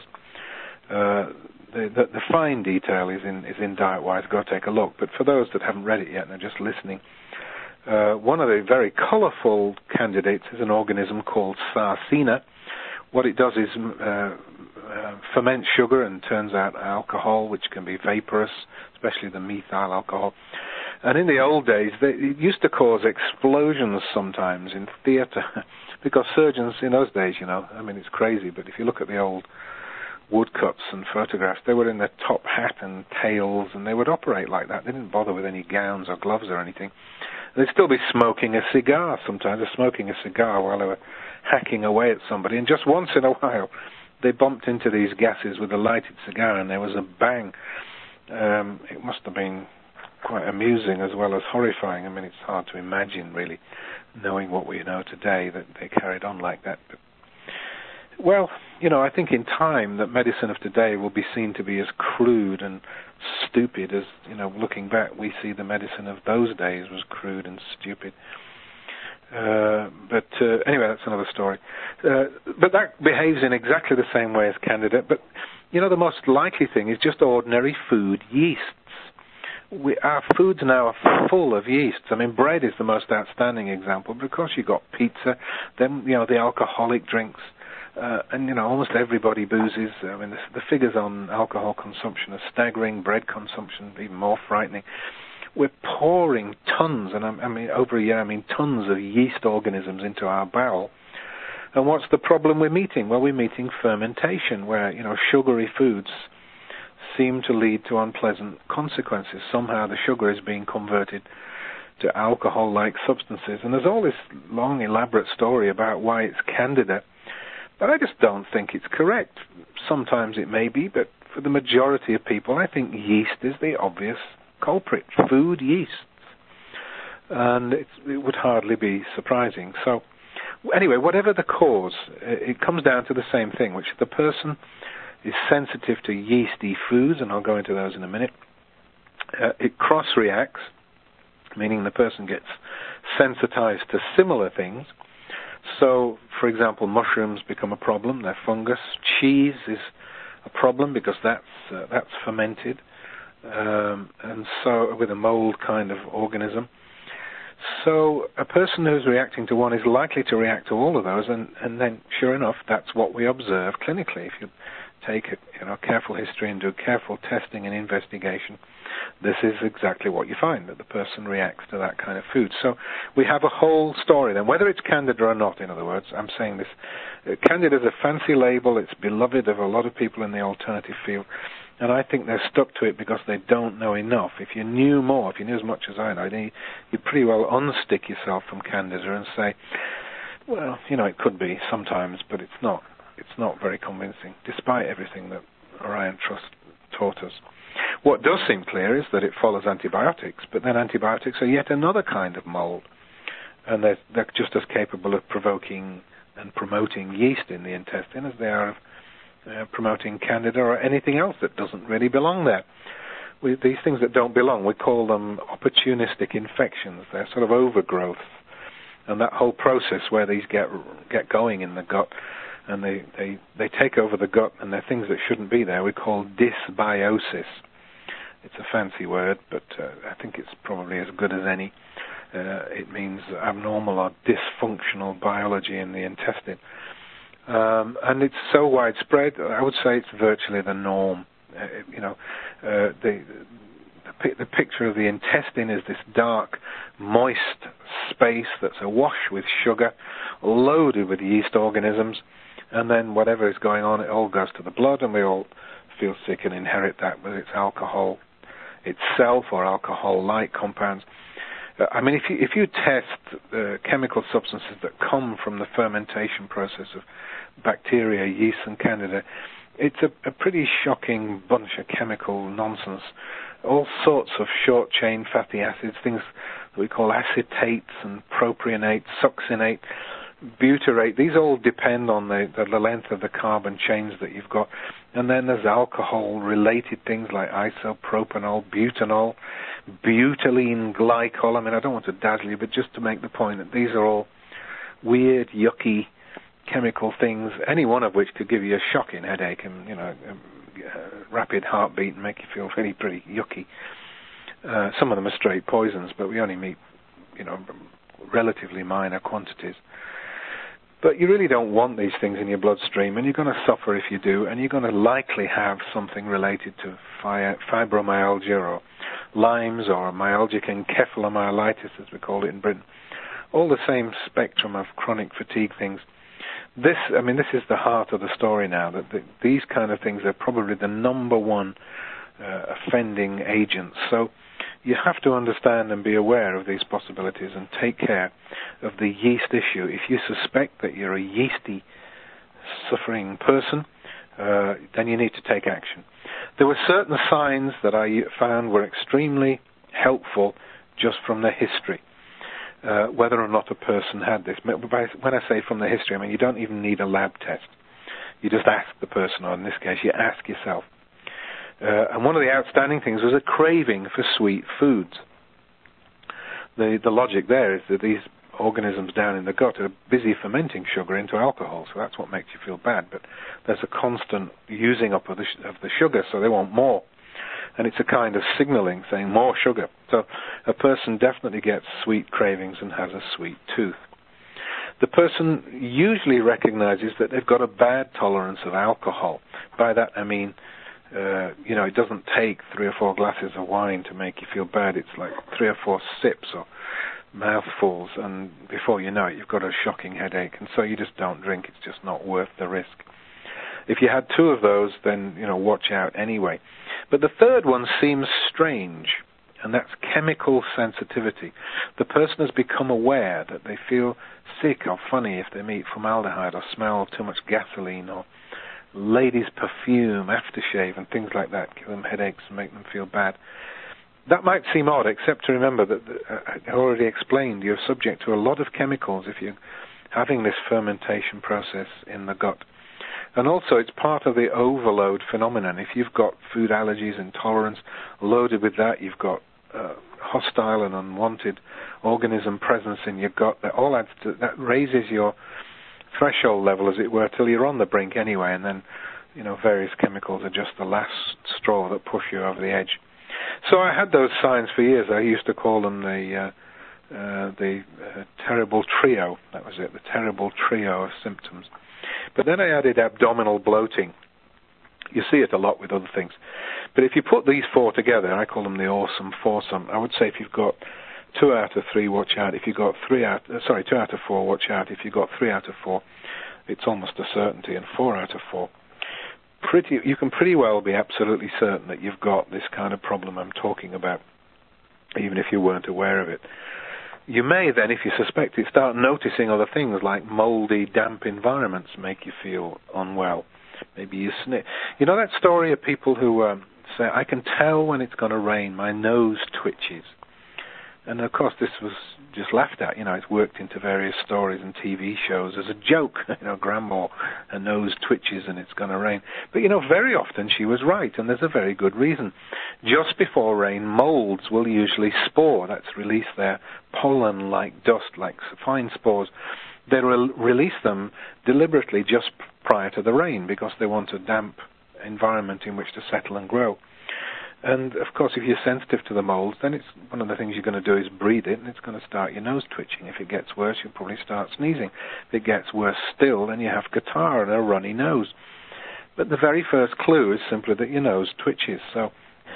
uh, the, the the fine detail is in is in Diet Wise. Go take a look. But for those that haven't read it yet and are just listening, Uh, one of the very colourful candidates is an organism called Sarcina. What it does is uh, uh, ferment sugar and turns out alcohol, which can be vaporous, especially the methyl alcohol. And in the old days, they, it used to cause explosions sometimes in theatre, because surgeons in those days, you know, I mean, it's crazy, but if you look at the old woodcuts and photographs, they were in their top hat and tails, and they would operate like that. They didn't bother with any gowns or gloves or anything. They'd still be smoking a cigar sometimes, or smoking a cigar while they were hacking away at somebody, and just once in a while they bumped into these gases with a lighted cigar, and there was a bang. Um, it must have been quite amusing as well as horrifying. I mean, it's hard to imagine, really, knowing what we know today, that they carried on like that. But, well, you know, I think in time that medicine of today will be seen to be as crude and stupid as, you know, looking back, we see the medicine of those days was crude and stupid. Uh, but uh, anyway, that's another story. Uh, but that behaves in exactly the same way as Candida. But, you know, the most likely thing is just ordinary food yeasts. We, our foods now are full of yeasts. I mean, bread is the most outstanding example, because you've got pizza, then, you know, the alcoholic drinks, uh, and, you know, almost everybody boozes. I mean, the, the figures on alcohol consumption are staggering, bread consumption even more frightening. We're pouring tons, and I, I mean, over a year, I mean, tons of yeast organisms into our bowel. And what's the problem we're meeting? Well, we're meeting fermentation, where, you know, sugary foods seem to lead to unpleasant consequences. Somehow the sugar is being converted to alcohol-like substances. And there's all this long, elaborate story about why it's Candida, but I just don't think it's correct. Sometimes it may be, but for the majority of people, I think yeast is the obvious culprit, food yeasts. And it's, it would hardly be surprising. So, anyway, whatever the cause, it comes down to the same thing, which is the person is sensitive to yeasty foods, and I'll go into those in a minute. Uh, it cross-reacts, meaning the person gets sensitized to similar things. So, for example, mushrooms become a problem. They're fungus. Cheese is a problem because that's uh, that's fermented, um, and so with a mold kind of organism. So a person who's reacting to one is likely to react to all of those, and, and then, sure enough, that's what we observe clinically. If you take a you know, careful history and do careful testing and investigation, this is exactly what you find, that the person reacts to that kind of food. So we have a whole story then, whether it's Candida or not, in other words. I'm saying this. Uh, Candida is a fancy label. It's beloved of a lot of people in the alternative field, and I think they're stuck to it because they don't know enough. If you knew more, if you knew as much as I know, then you'd pretty well unstick yourself from Candida and say, well, you know, it could be sometimes, but it's not. It's not very convincing, despite everything that Orion Trust taught us. What does seem clear is that it follows antibiotics, but then antibiotics are yet another kind of mold, and they're, they're just as capable of provoking and promoting yeast in the intestine as they are of uh, promoting Candida or anything else that doesn't really belong there. We, these things that don't belong, we call them opportunistic infections. They're sort of overgrowth, and that whole process where these get get going in the gut, and they, they, they take over the gut, and they're things that shouldn't be there, we call dysbiosis. It's a fancy word, but uh, I think it's probably as good as any. Uh, it means abnormal or dysfunctional biology in the intestine. Um, and it's so widespread, I would say it's virtually the norm. Uh, you know, uh, the, the, the picture of the intestine is this dark, moist space that's awash with sugar, loaded with yeast organisms, and then whatever is going on, it all goes to the blood, and we all feel sick and inherit that, whether it's alcohol itself or alcohol-like compounds. Uh, I mean, if you if you test uh, chemical substances that come from the fermentation process of bacteria, yeast, and Candida, it's a, a pretty shocking bunch of chemical nonsense. All sorts of short-chain fatty acids, things that we call acetates and propionate, succinate, butyrate. These all depend on the, the length of the carbon chains that you've got. And then there's alcohol-related things like isopropanol, butanol, butylene glycol. I mean, I don't want to dazzle you, but just to make the point that these are all weird, yucky chemical things, any one of which could give you a shocking headache and, you know, a rapid heartbeat and make you feel really pretty yucky. Uh, some of them are straight poisons, but we only meet you know, relatively minor quantities. But you really don't want these things in your bloodstream, and you're going to suffer if you do, and you're going to likely have something related to fi- fibromyalgia or Lyme's or myalgic encephalomyelitis, as we call it in Britain. All the same spectrum of chronic fatigue things. This, I mean, this is the heart of the story now, that the, these kind of things are probably the number one uh, offending agents. So you have to understand and be aware of these possibilities and take care of the yeast issue. If you suspect that you're a yeasty suffering person, uh, then you need to take action. There were certain signs that I found were extremely helpful just from the history, uh, whether or not a person had this. When I say from the history, I mean you don't even need a lab test. You just ask the person, or in this case, you ask yourself. Uh, and one of the outstanding things was a craving for sweet foods. The the logic there is that these organisms down in the gut are busy fermenting sugar into alcohol, so that's what makes you feel bad. But there's a constant using up of the, sh- of the sugar, so they want more. And it's a kind of signaling, saying more sugar. So a person definitely gets sweet cravings and has a sweet tooth. The person usually recognizes that they've got a bad tolerance of alcohol. By that I mean, Uh, you know, it doesn't take three or four glasses of wine to make you feel bad. It's like three or four sips or mouthfuls, and before you know it, you've got a shocking headache, and so you just don't drink. It's just not worth the risk. If you had two of those, then, you know, watch out anyway. But the third one seems strange, and that's chemical sensitivity. The person has become aware that they feel sick or funny if they meet formaldehyde or smell too much gasoline or ladies' perfume, aftershave, and things like that give them headaches and make them feel bad. That might seem odd, except to remember that uh, I already explained you're subject to a lot of chemicals if you're having this fermentation process in the gut. And also it's part of the overload phenomenon. If you've got food allergies, intolerance, loaded with that, you've got uh, hostile and unwanted organism presence in your gut, that all adds to, that raises your threshold level, as it were, till you're on the brink anyway, and then, you know, various chemicals are just the last straw that push you over the edge. So I had those signs for years. I used to call them the uh, uh, the uh, terrible trio. That was it, the terrible trio of symptoms. But then I added abdominal bloating. You see it a lot with other things. But if you put these four together, I call them the awesome foursome. I would say if you've got two out of three, watch out. If you've got three out, uh, sorry, two out of four, watch out. If you've got three out of four, it's almost a certainty. And four out of four, pretty, you can pretty well be absolutely certain that you've got this kind of problem I'm talking about, even if you weren't aware of it. You may then, if you suspect it, start noticing other things like moldy, damp environments make you feel unwell. Maybe you sniff. You know that story of people who um, say, I can tell when it's going to rain, my nose twitches. And, of course, this was just laughed at. You know, it's worked into various stories and T V shows as a joke. You know, Grandma, her nose twitches and it's going to rain. But, you know, very often she was right, and there's a very good reason. Just before rain, molds will usually spore. That's release their pollen-like dust, like fine spores. They will release them deliberately just prior to the rain because they want a damp environment in which to settle and grow. And, of course, if you're sensitive to the molds, then it's one of the things you're going to do is breathe it, and it's going to start your nose twitching. If it gets worse, you'll probably start sneezing. If it gets worse still, then you have catarrh and a runny nose. But the very first clue is simply that your nose twitches. So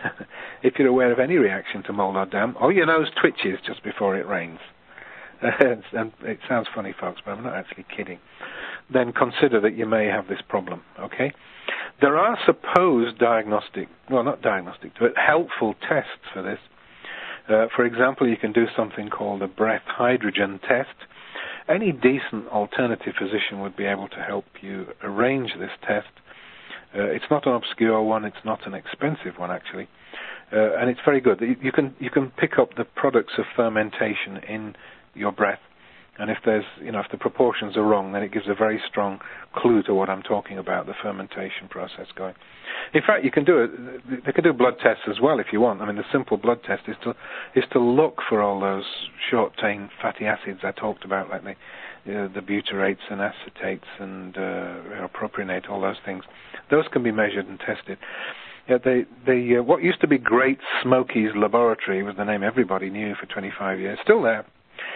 if you're aware of any reaction to mold or damp, or your nose twitches just before it rains, and it sounds funny, folks, but I'm not actually kidding, then consider that you may have this problem, okay? There are supposed diagnostic, well, not diagnostic, but helpful tests for this. Uh, for example, you can do something called a breath hydrogen test. Any decent alternative physician would be able to help you arrange this test. Uh, it's not an obscure one, it's not an expensive one, actually. Uh, and it's very good. You, you can you can pick up the products of fermentation in your breath. And if there's, you know, if the proportions are wrong, then it gives a very strong clue to what I'm talking about, the fermentation process going. In fact, you can do it. They can do blood tests as well if you want. I mean, the simple blood test is to is to look for all those short-chain fatty acids I talked about, like the you know, the butyrates and acetates and uh, you know, propionate, all those things. Those can be measured and tested. Yeah, they, they, uh, what used to be Great Smokies Laboratory was the name everybody knew for twenty-five years. Still there.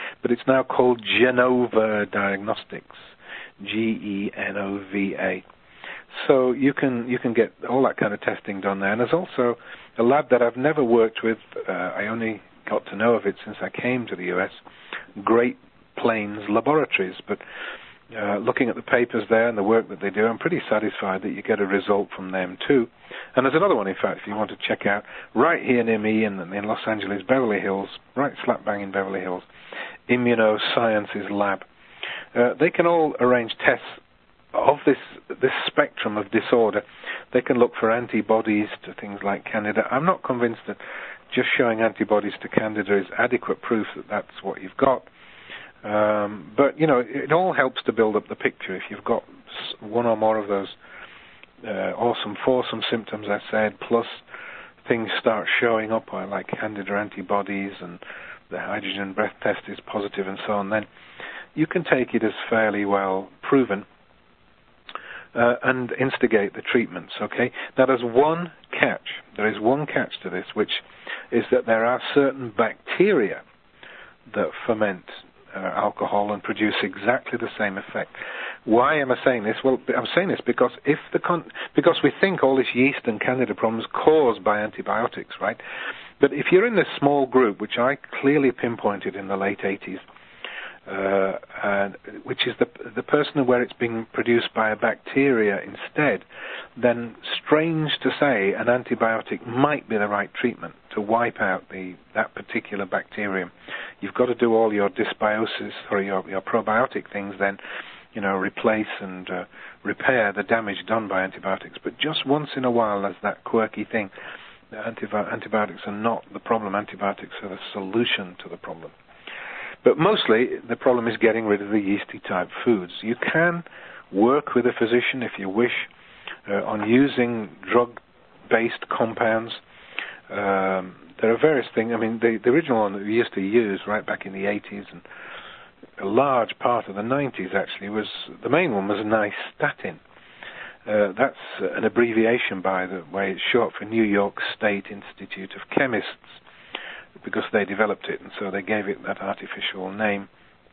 but it's now called Genova Diagnostics, G E N O V A. So you can you can get all that kind of testing done there. And there's also a lab that I've never worked with. Uh, I only got to know of it since I came to the U S, Great Plains Laboratories. But uh, looking at the papers there and the work that they do, I'm pretty satisfied that you get a result from them too. And there's another one, in fact, if you want to check out, right here near me in, in Los Angeles, Beverly Hills, right slap bang in Beverly Hills, Immunosciences Lab. Uh, they can all arrange tests of this this spectrum of disorder. They can look for antibodies to things like Candida. I'm not convinced that just showing antibodies to Candida is adequate proof that that's what you've got. Um, but, you know, it all helps to build up the picture. If you've got one or more of those uh, awesome foursome symptoms I said, plus things start showing up like Candida antibodies and the hydrogen breath test is positive and so on, then you can take it as fairly well proven uh, and instigate the treatments, okay? Now, there's one catch. There is one catch to this, which is that there are certain bacteria that ferment uh, alcohol and produce exactly the same effect. Why am I saying this? Well, I'm saying this because if the con- because we think all this yeast and Candida problems caused by antibiotics, right? But if you're in this small group, which I clearly pinpointed in the late eighties, uh, and which is the the person where it's being produced by a bacteria instead, then strange to say, an antibiotic might be the right treatment to wipe out the that particular bacterium. You've got to do all your dysbiosis or your, your probiotic things then, you know, replace and uh, repair the damage done by antibiotics. But just once in a while, there's that quirky thing. Antibi- antibiotics are not the problem. Antibiotics are the solution to the problem. But mostly, the problem is getting rid of the yeasty-type foods. You can work with a physician, if you wish, uh, on using drug-based compounds. Um, there are various things. I mean, the, the original one that we used to use right back in the eighties and a large part of the nineties, actually, was the main one was nystatin. Uh, that's an abbreviation, by the way. It's short for New York State Institute of Chemists, because they developed it, and so they gave it that artificial name.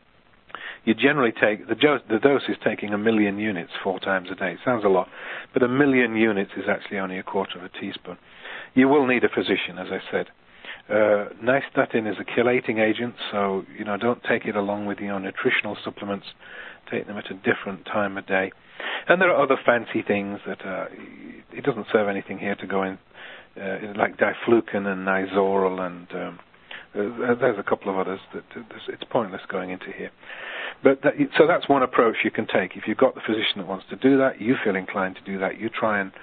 You generally take, the, jo- the dose is taking a million units four times a day. It sounds a lot, but a million units is actually only a quarter of a teaspoon. You will need a physician, as I said. Uh, nystatin is a chelating agent, so, you know, don't take it along with your nutritional supplements. Take them at a different time of day. And there are other fancy things that uh, it doesn't serve anything here to go in, uh, like diflucan and Nizoral, and um, uh, there's a couple of others that uh, it's pointless going into here. But that, so that's one approach you can take. If you've got the physician that wants to do that, you feel inclined to do that, you try and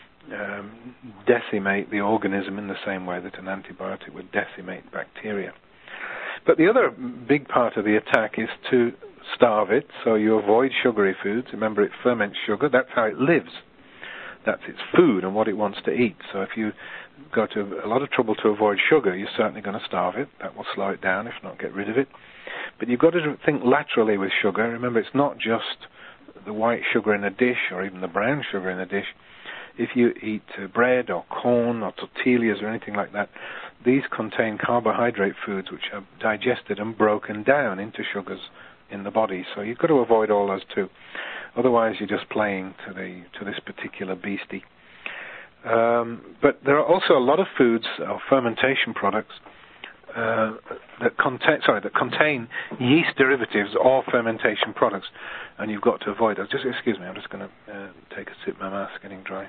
um, decimate the organism in the same way that an antibiotic would decimate bacteria. But the other big part of the attack is to starve it, so you avoid sugary foods. Remember, it ferments sugar. That's how it lives. That's its food and what it wants to eat. So if you go to a lot of trouble to avoid sugar, you're certainly going to starve it. That will slow it down, if not get rid of it. But you've got to think laterally with sugar. Remember, it's not just the white sugar in a dish or even the brown sugar in a dish. If you eat uh, bread or corn or tortillas or anything like that, these contain carbohydrate foods which are digested and broken down into sugars in the body. So you've got to avoid all those too. Otherwise, you're just playing to the to this particular beastie. Um, but there are also a lot of foods or fermentation products uh, that contain sorry that contain yeast derivatives or fermentation products, and you've got to avoid those. Just excuse me, I'm just going to uh, take a sip. My mouth's getting dry.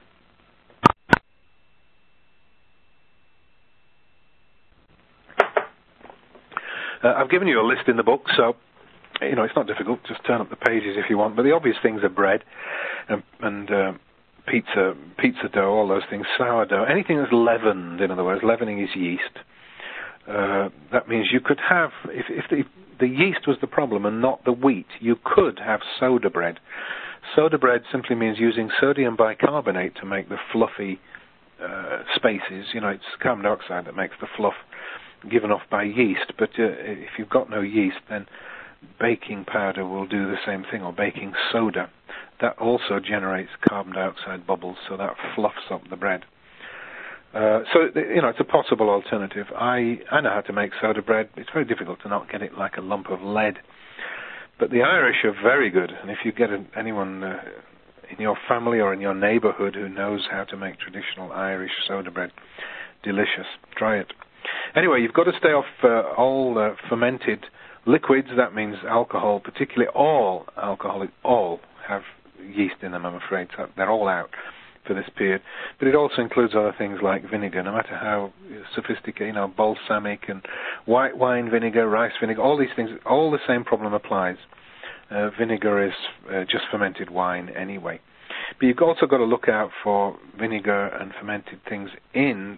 Uh, I've given you a list in the book, so you know it's not difficult. Just turn up the pages if you want. But the obvious things are bread and, and uh, pizza, pizza dough, all those things, sourdough, anything that's leavened. In other words, leavening is yeast. Uh, that means you could have, if, if the, the yeast was the problem and not the wheat, you could have soda bread. Soda bread simply means using sodium bicarbonate to make the fluffy uh, spaces. You know, it's carbon dioxide that makes the fluff given off by yeast. But uh, if you've got no yeast, then baking powder will do the same thing, or baking soda. That also generates carbon dioxide bubbles, so that fluffs up the bread. Uh, so, you know, it's a possible alternative. I, I know how to make soda bread. It's very difficult to not get it like a lump of lead. But the Irish are very good, and if you get a, anyone uh, in your family or in your neighborhood who knows how to make traditional Irish soda bread, delicious. Try it. Anyway, you've got to stay off uh, all uh, fermented liquids. That means alcohol, particularly all alcoholic, all have yeast in them, I'm afraid. So they're all out for this period. But it also includes other things like vinegar, no matter how sophisticated, you know, balsamic and white wine vinegar, rice vinegar, all these things, all the same problem applies. Uh, vinegar is uh, just fermented wine anyway. But you've also got to look out for vinegar and fermented things in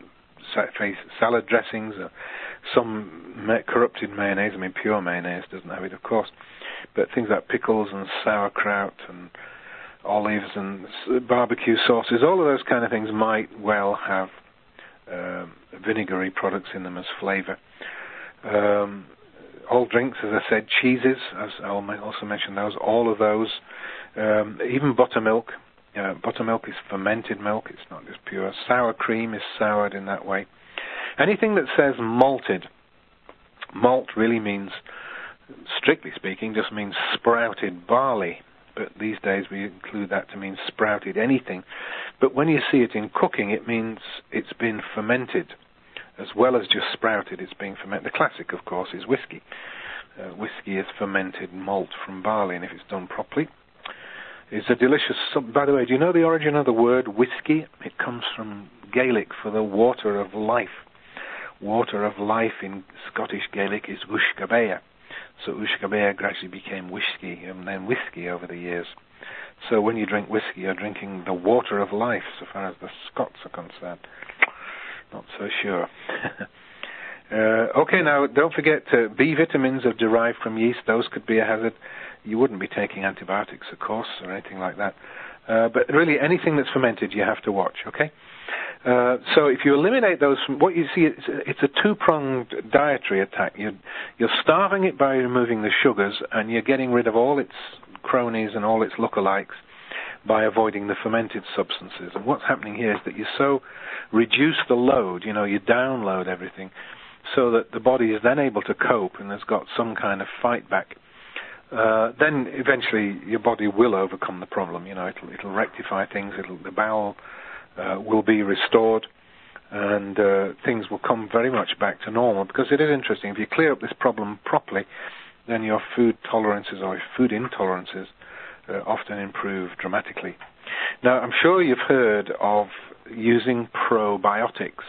salad dressings, uh, some ma- corrupted mayonnaise. I mean, pure mayonnaise doesn't have it, of course. But things like pickles and sauerkraut and olives and barbecue sauces, all of those kind of things might well have um, vinegary products in them as flavor. Um, all drinks, as I said, cheeses, as I'll also mention those, all of those, um, even buttermilk. Uh, buttermilk is fermented milk, it's not just pure. Sour cream is soured in that way. Anything that says malted, malt really means, strictly speaking, just means sprouted barley. But these days we include that to mean sprouted anything. But when you see it in cooking, it means it's been fermented, as well as just sprouted. It's being fermented. The classic, of course, is whiskey. Uh, whiskey is fermented malt from barley, and if it's done properly, it's a delicious... By the way, do you know the origin of the word whiskey? It comes from Gaelic for the water of life. Water of life in Scottish Gaelic is uiscabea. So uiscabea gradually became whiskey, and then whiskey over the years. So when you drink whiskey, you're drinking the water of life, so far as the Scots are concerned. Not so sure. uh, okay, now, don't forget, uh, B vitamins are derived from yeast. Those could be a hazard. You wouldn't be taking antibiotics, of course, or anything like that. Uh, but really, anything that's fermented, you have to watch, okay? Uh, so if you eliminate those from what you see, it's a, it's a two-pronged dietary attack. You're, you're starving it by removing the sugars, and you're getting rid of all its cronies and all its lookalikes by avoiding the fermented substances. And what's happening here is that you so reduce the load, you know, you download everything, so that the body is then able to cope and has got some kind of fight back. Uh, then eventually your body will overcome the problem. You know, it'll, it'll rectify things. It'll, the bowel uh, will be restored, and uh, things will come very much back to normal. Because it is interesting, if you clear up this problem properly, then your food tolerances or food intolerances uh, often improve dramatically. Now, I'm sure you've heard of using probiotics.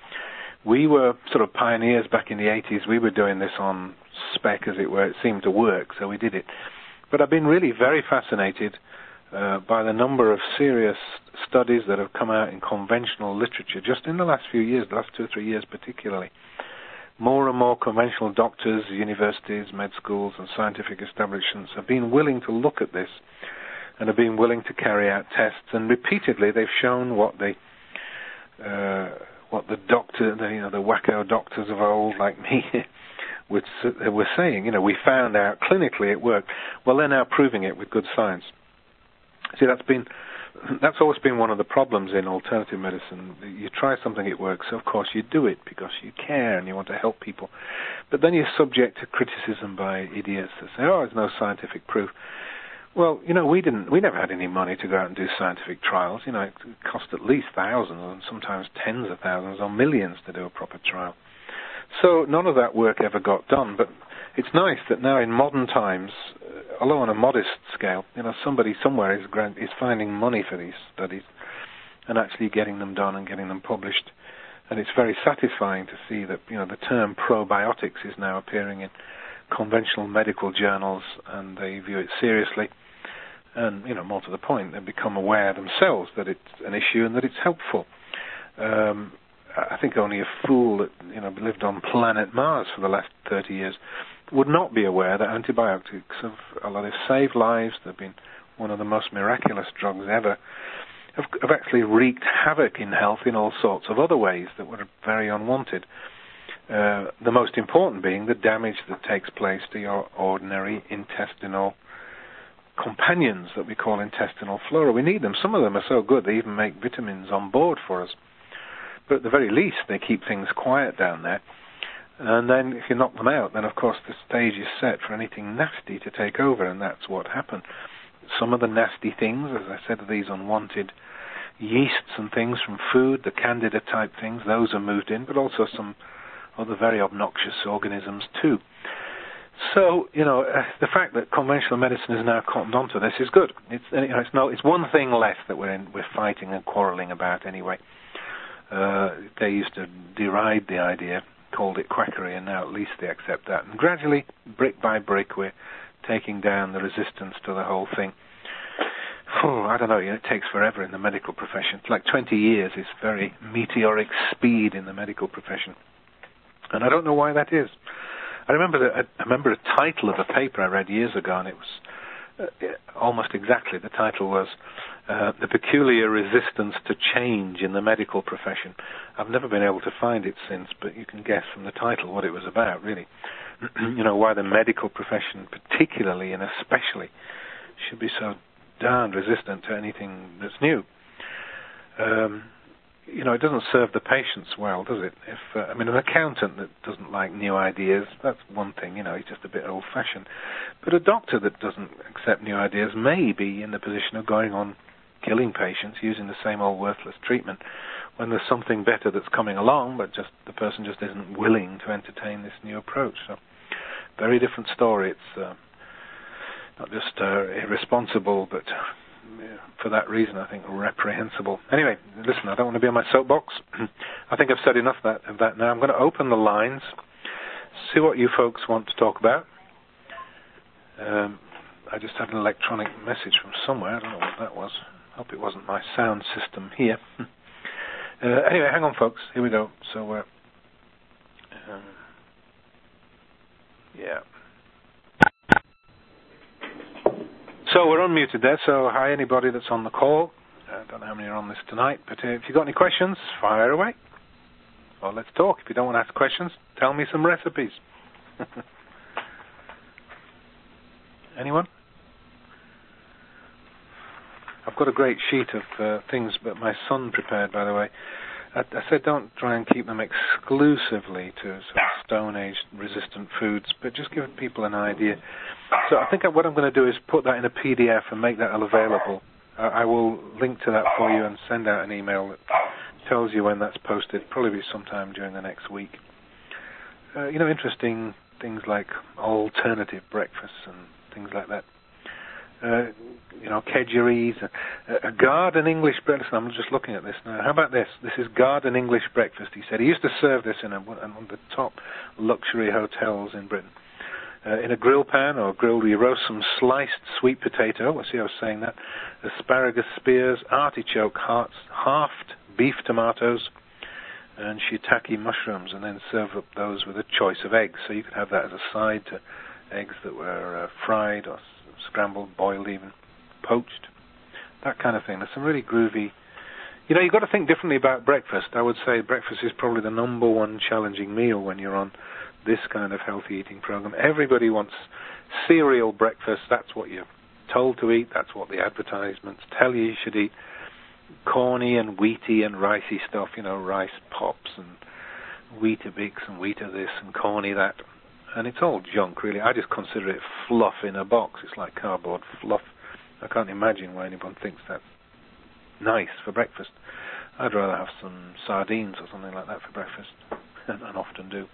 We were sort of pioneers back in the eighties. We were doing this on spec, as it were. It seemed to work, so we did it. But I've been really very fascinated uh, by the number of serious studies that have come out in conventional literature just in the last few years, the last two or three years particularly. More and more conventional doctors, universities, med schools, and scientific establishments have been willing to look at this and have been willing to carry out tests. And repeatedly, they've shown what the uh, what the doctor, the, you know, the wacko doctors of old, like me, would were saying. You know, we found out clinically it worked. Well, they're now proving it with good science. See, that's been that's always been one of the problems in alternative medicine. You try something, it works. So of course, you do it because you care and you want to help people. But then you're subject to criticism by idiots that say, "Oh, there's no scientific proof." Well, you know, we didn't. We never had any money to go out and do scientific trials. You know, it cost at least thousands and sometimes tens of thousands or millions to do a proper trial. So none of that work ever got done. But it's nice that now in modern times, although on a modest scale, you know, somebody somewhere is grant, is finding money for these studies and actually getting them done and getting them published. And it's very satisfying to see that, you know, the term probiotics is now appearing in conventional medical journals, and they view it seriously. And, you know, more to the point, they become aware themselves that it's an issue and that it's helpful. Um, I think only a fool that, you know, lived on planet Mars for the last thirty years would not be aware that antibiotics have, although they've saved lives, they've been one of the most miraculous drugs ever, have, have actually wreaked havoc in health in all sorts of other ways that were very unwanted. Uh, the most important being the damage that takes place to your ordinary intestinal companions that we call intestinal flora. We need them. Some of them are so good they even make vitamins on board for us. but at the very least they keep things quiet down there. And then if you knock them out, then of course the stage is set for anything nasty to take over, and that's what happened. Some of the nasty things, as I said, are these unwanted yeasts and things from food, the candida type things, those are moved in, but also some other very obnoxious organisms too. So, you know, uh, the fact that conventional medicine is now cottoned onto this is good. It's, you know, it's, no, it's one thing less that we're, in, we're fighting and quarrelling about anyway. Uh, they used to deride the idea, called it quackery, and now at least they accept that. And gradually, brick by brick, we're taking down the resistance to the whole thing. Oh, I don't know, you know, it takes forever in the medical profession. It's like twenty years is very meteoric speed in the medical profession. And I don't know why that is. I remember, the, I remember a title of a paper I read years ago, and it was uh, almost exactly, the title was uh, The Peculiar Resistance to Change in the Medical Profession. I've never been able to find it since, but you can guess from the title what it was about, really. You know, why the medical profession, particularly and especially, should be so darned resistant to anything that's new. Um, you know, it doesn't serve the patients well, does it? If uh, I mean, an accountant that doesn't like new ideas, that's one thing, you know, he's just a bit old-fashioned. But a doctor that doesn't accept new ideas may be in the position of going on killing patients using the same old worthless treatment when there's something better that's coming along, but just the person just isn't willing to entertain this new approach. So, very different story. It's uh, not just uh, irresponsible, but uh, for that reason, I think, reprehensible. Anyway, listen, I don't want to be on my soapbox. I think I've said enough that, of that now. I'm going to open the lines, see what you folks want to talk about. Um, I just had an electronic message from somewhere. I don't know what that was. I hope it wasn't my sound system here. uh, anyway, hang on, folks. Here we go. So, uh, um, yeah. So we're unmuted there, so hi anybody that's on the call. I don't know how many are on this tonight, but uh, if you've got any questions, fire away. Or let's talk. If you don't want to ask questions, tell me some recipes. Anyone? I've got a great sheet of uh, things that my son prepared, by the way. I, I said don't try and keep them exclusively to sort of Stone Age resistant foods, but just give people an idea. So I think what I'm going to do is put that in a P D F and make that available. Uh, I will link to that for you and send out an email that tells you when that's posted, probably be sometime during the next week. Uh, you know, interesting things like alternative breakfasts and things like that. Uh, you know, kedgeree, a, a garden English breakfast. I'm just looking at this now. How about this? This is garden English breakfast, he said. He used to serve this in a, one of the top luxury hotels in Britain. Uh, in a grill pan or grill, you roast some sliced sweet potato. Let's see, I was saying that. Asparagus spears, artichoke hearts, halved beef tomatoes, and shiitake mushrooms, and then serve up those with a choice of eggs. So you could have that as a side to eggs that were uh, fried or scrambled, boiled even, poached, that kind of thing. There's some really groovy... You know, you've got to think differently about breakfast. I would say breakfast is probably the number one challenging meal when you're on this kind of healthy eating program. Everybody wants cereal breakfast. That's what you're told to eat. That's what the advertisements tell you you should eat. Corny and wheaty and ricey stuff, you know, rice pops and Weetabix and Wheater this and corny that. And it's all junk, really. I just consider it fluff in a box. It's like cardboard fluff. I can't imagine why anyone thinks that's nice for breakfast. I'd rather have some sardines or something like that for breakfast, and, and often do.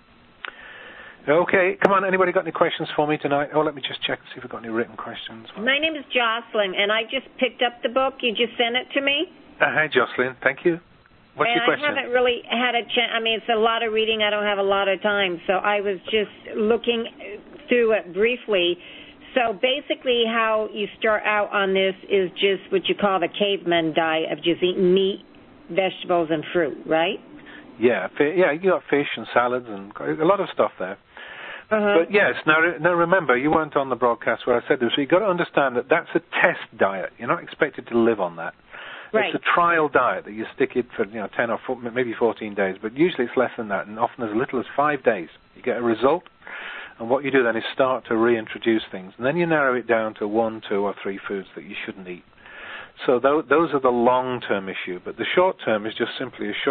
Okay, come on, anybody got any questions for me tonight? Oh, let me just check and see if we've got any written questions. My name is Jocelyn, and I just picked up the book. You just sent it to me. Uh, hi, Jocelyn. Thank you. What's and your question? I haven't really had a chance. I mean, it's a lot of reading. I don't have a lot of time, so I was just looking through it briefly. So basically how you start out on this is just what you call the caveman diet of just eating meat, vegetables, and fruit, right? Yeah, yeah, you got fish and salads and a lot of stuff there. Uh-huh. But yes, now, now remember, you weren't on the broadcast where I said this, so you've got to understand that that's a test diet. You're not expected to live on that. Right. It's a trial diet that you stick it for, you know, ten or four, maybe fourteen days, but usually it's less than that, and often as little as five days. You get a result, and what you do then is start to reintroduce things, and then you narrow it down to one, two, or three foods that you shouldn't eat. So th- those are the long-term issue, but the short-term is just simply a short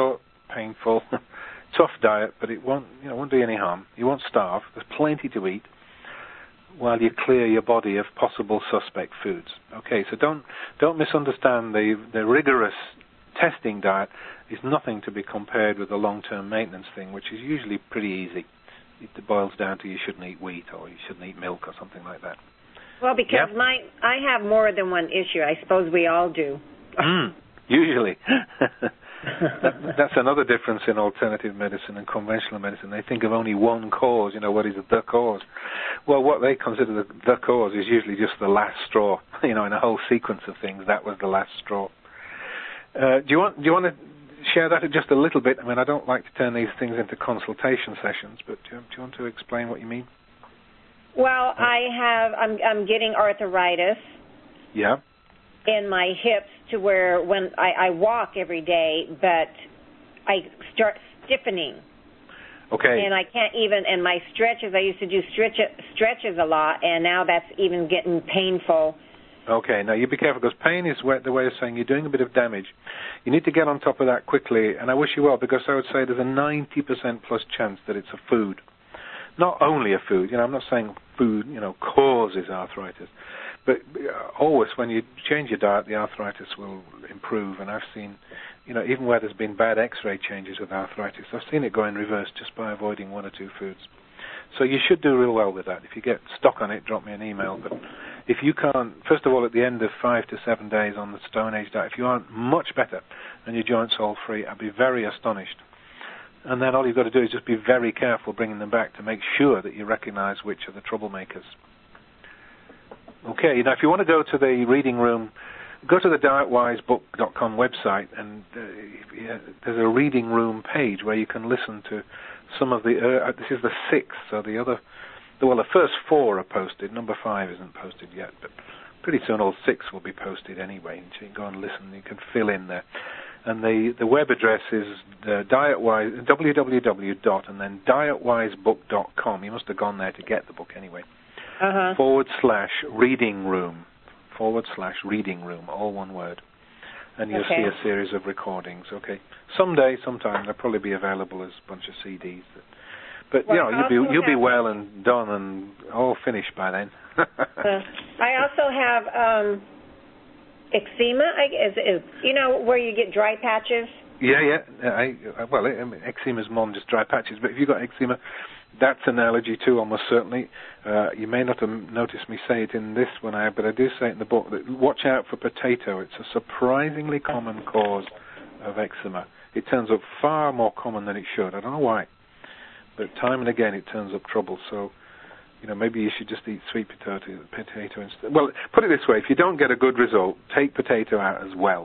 painful, tough diet, but it won't, you know, won't do you any harm. You won't starve. There's plenty to eat while you clear your body of possible suspect foods. Okay, so don't don't misunderstand the the rigorous testing diet is nothing to be compared with the long-term maintenance thing, which is usually pretty easy. It boils down to you shouldn't eat wheat or you shouldn't eat milk or something like that. Well, because yeah? my I have more than one issue. I suppose we all do. Mm, usually. that, that's another difference in alternative medicine and conventional medicine. They think of only one cause, you know, what is the cause? Well, what they consider the, the cause is usually just the last straw. You know, in a whole sequence of things, that was the last straw. Uh, do you want do you want to share that just a little bit? I mean, I don't like to turn these things into consultation sessions, but do you, do you want to explain what you mean? Well, I have, I'm, I'm getting arthritis. Yeah. In my hips to where when I, I walk every day, but I start stiffening. Okay. And I can't even, and my stretches, I used to do stretch, stretches a lot, and now that's even getting painful. Okay, now you be careful, because pain is the way of saying you're doing a bit of damage. You need to get on top of that quickly, and I wish you well, because I would say there's a ninety percent plus chance that it's a food. Not only a food, you know, I'm not saying food, you know, causes arthritis, but always when you change your diet, the arthritis will improve, and I've seen, you know, even where there's been bad x-ray changes with arthritis, I've seen it go in reverse just by avoiding one or two foods. So you should do real well with that. If you get stuck on it, drop me an email, but if you can't, first of all, at the end of five to seven days on the Stone Age diet, if you aren't much better and your joints all free, I'd be very astonished. And then all you've got to do is just be very careful bringing them back to make sure that you recognize which are the troublemakers. Okay, now if you want to go to the reading room, go to the diet wise book dot com website, and uh, yeah, there's a reading room page where you can listen to some of the, uh, this is the sixth, so the other, well, the first four are posted, number five isn't posted yet, but pretty soon all six will be posted anyway, so you can go and listen, you can fill in there. And the, the web address is uh, dietwise, w w w dot and then diet wise book dot com. You must have gone there to get the book anyway. Uh-huh. Forward slash reading room. Forward slash reading room, all one word. And you'll okay. see a series of recordings, okay? Someday, sometime, they'll probably be available as a bunch of C Ds. That, but, well, you know, you'll be, you'll be well have, and done and all finished by then. uh, I also have... Um, eczema, I, is, is, you know, where you get dry patches? Yeah, yeah. I, well, I mean, eczema is more than just dry patches, but if you've got eczema, that's an allergy too, almost certainly. Uh, you may not have noticed me say it in this one, but I do say it in the book, that watch out for potato. It's a surprisingly common cause of eczema. It turns up far more common than it should. I don't know why, but time and again it turns up trouble, so... You know, maybe you should just eat sweet potato, potato instead. Well, put it this way, if you don't get a good result, take potato out as well.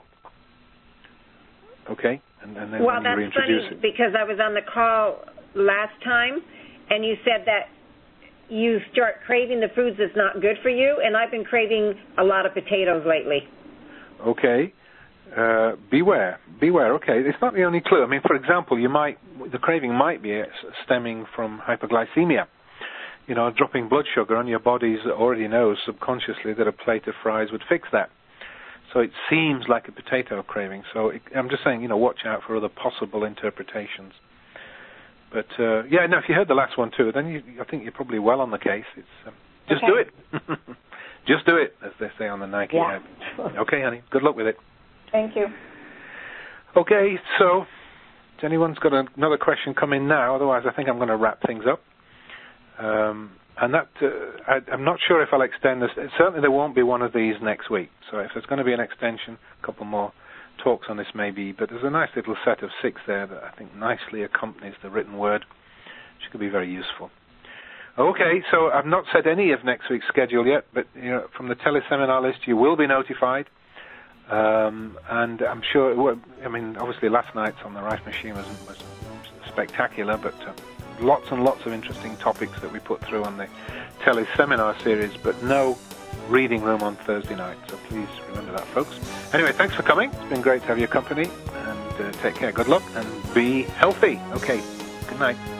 Okay? And, and then well, when you that's reintroduce funny, it. because I was on the call last time, and you said that you start craving the foods that's not good for you, and I've been craving a lot of potatoes lately. Okay. Uh, beware. Beware, okay. It's not the only clue. I mean, for example, you might, the craving might be stemming from hyperglycemia. You know, dropping blood sugar on your body already knows subconsciously that a plate of fries would fix that. So it seems like a potato craving. So it, I'm just saying, you know, watch out for other possible interpretations. But, uh, yeah, no, if you heard the last one too, then you, I think you're probably well on the case. It's um, Just okay. do it. Just do it, as they say on the Nike yeah. ad. Okay, honey, good luck with it. Thank you. Okay, so, has anyone's got another question come in now? Otherwise, I think I'm going to wrap things up. Um, and that, uh, I, I'm not sure if I'll extend this. Certainly there won't be one of these next week. So if there's going to be an extension, a couple more talks on this maybe. But there's a nice little set of six there that I think nicely accompanies the written word, which could be very useful. Okay, so I've not said any of next week's schedule yet, but you know, from the teleseminar list you will be notified. Um, and I'm sure, it will, I mean, obviously last night's on the Rife Machine was, was spectacular, but... Uh, lots and lots of interesting topics that we put through on the teleseminar series, but no reading room on Thursday night. So please remember that, folks. Anyway, thanks for coming. It's been great to have your company, and uh, take care. Good luck, and be healthy. Okay, good night.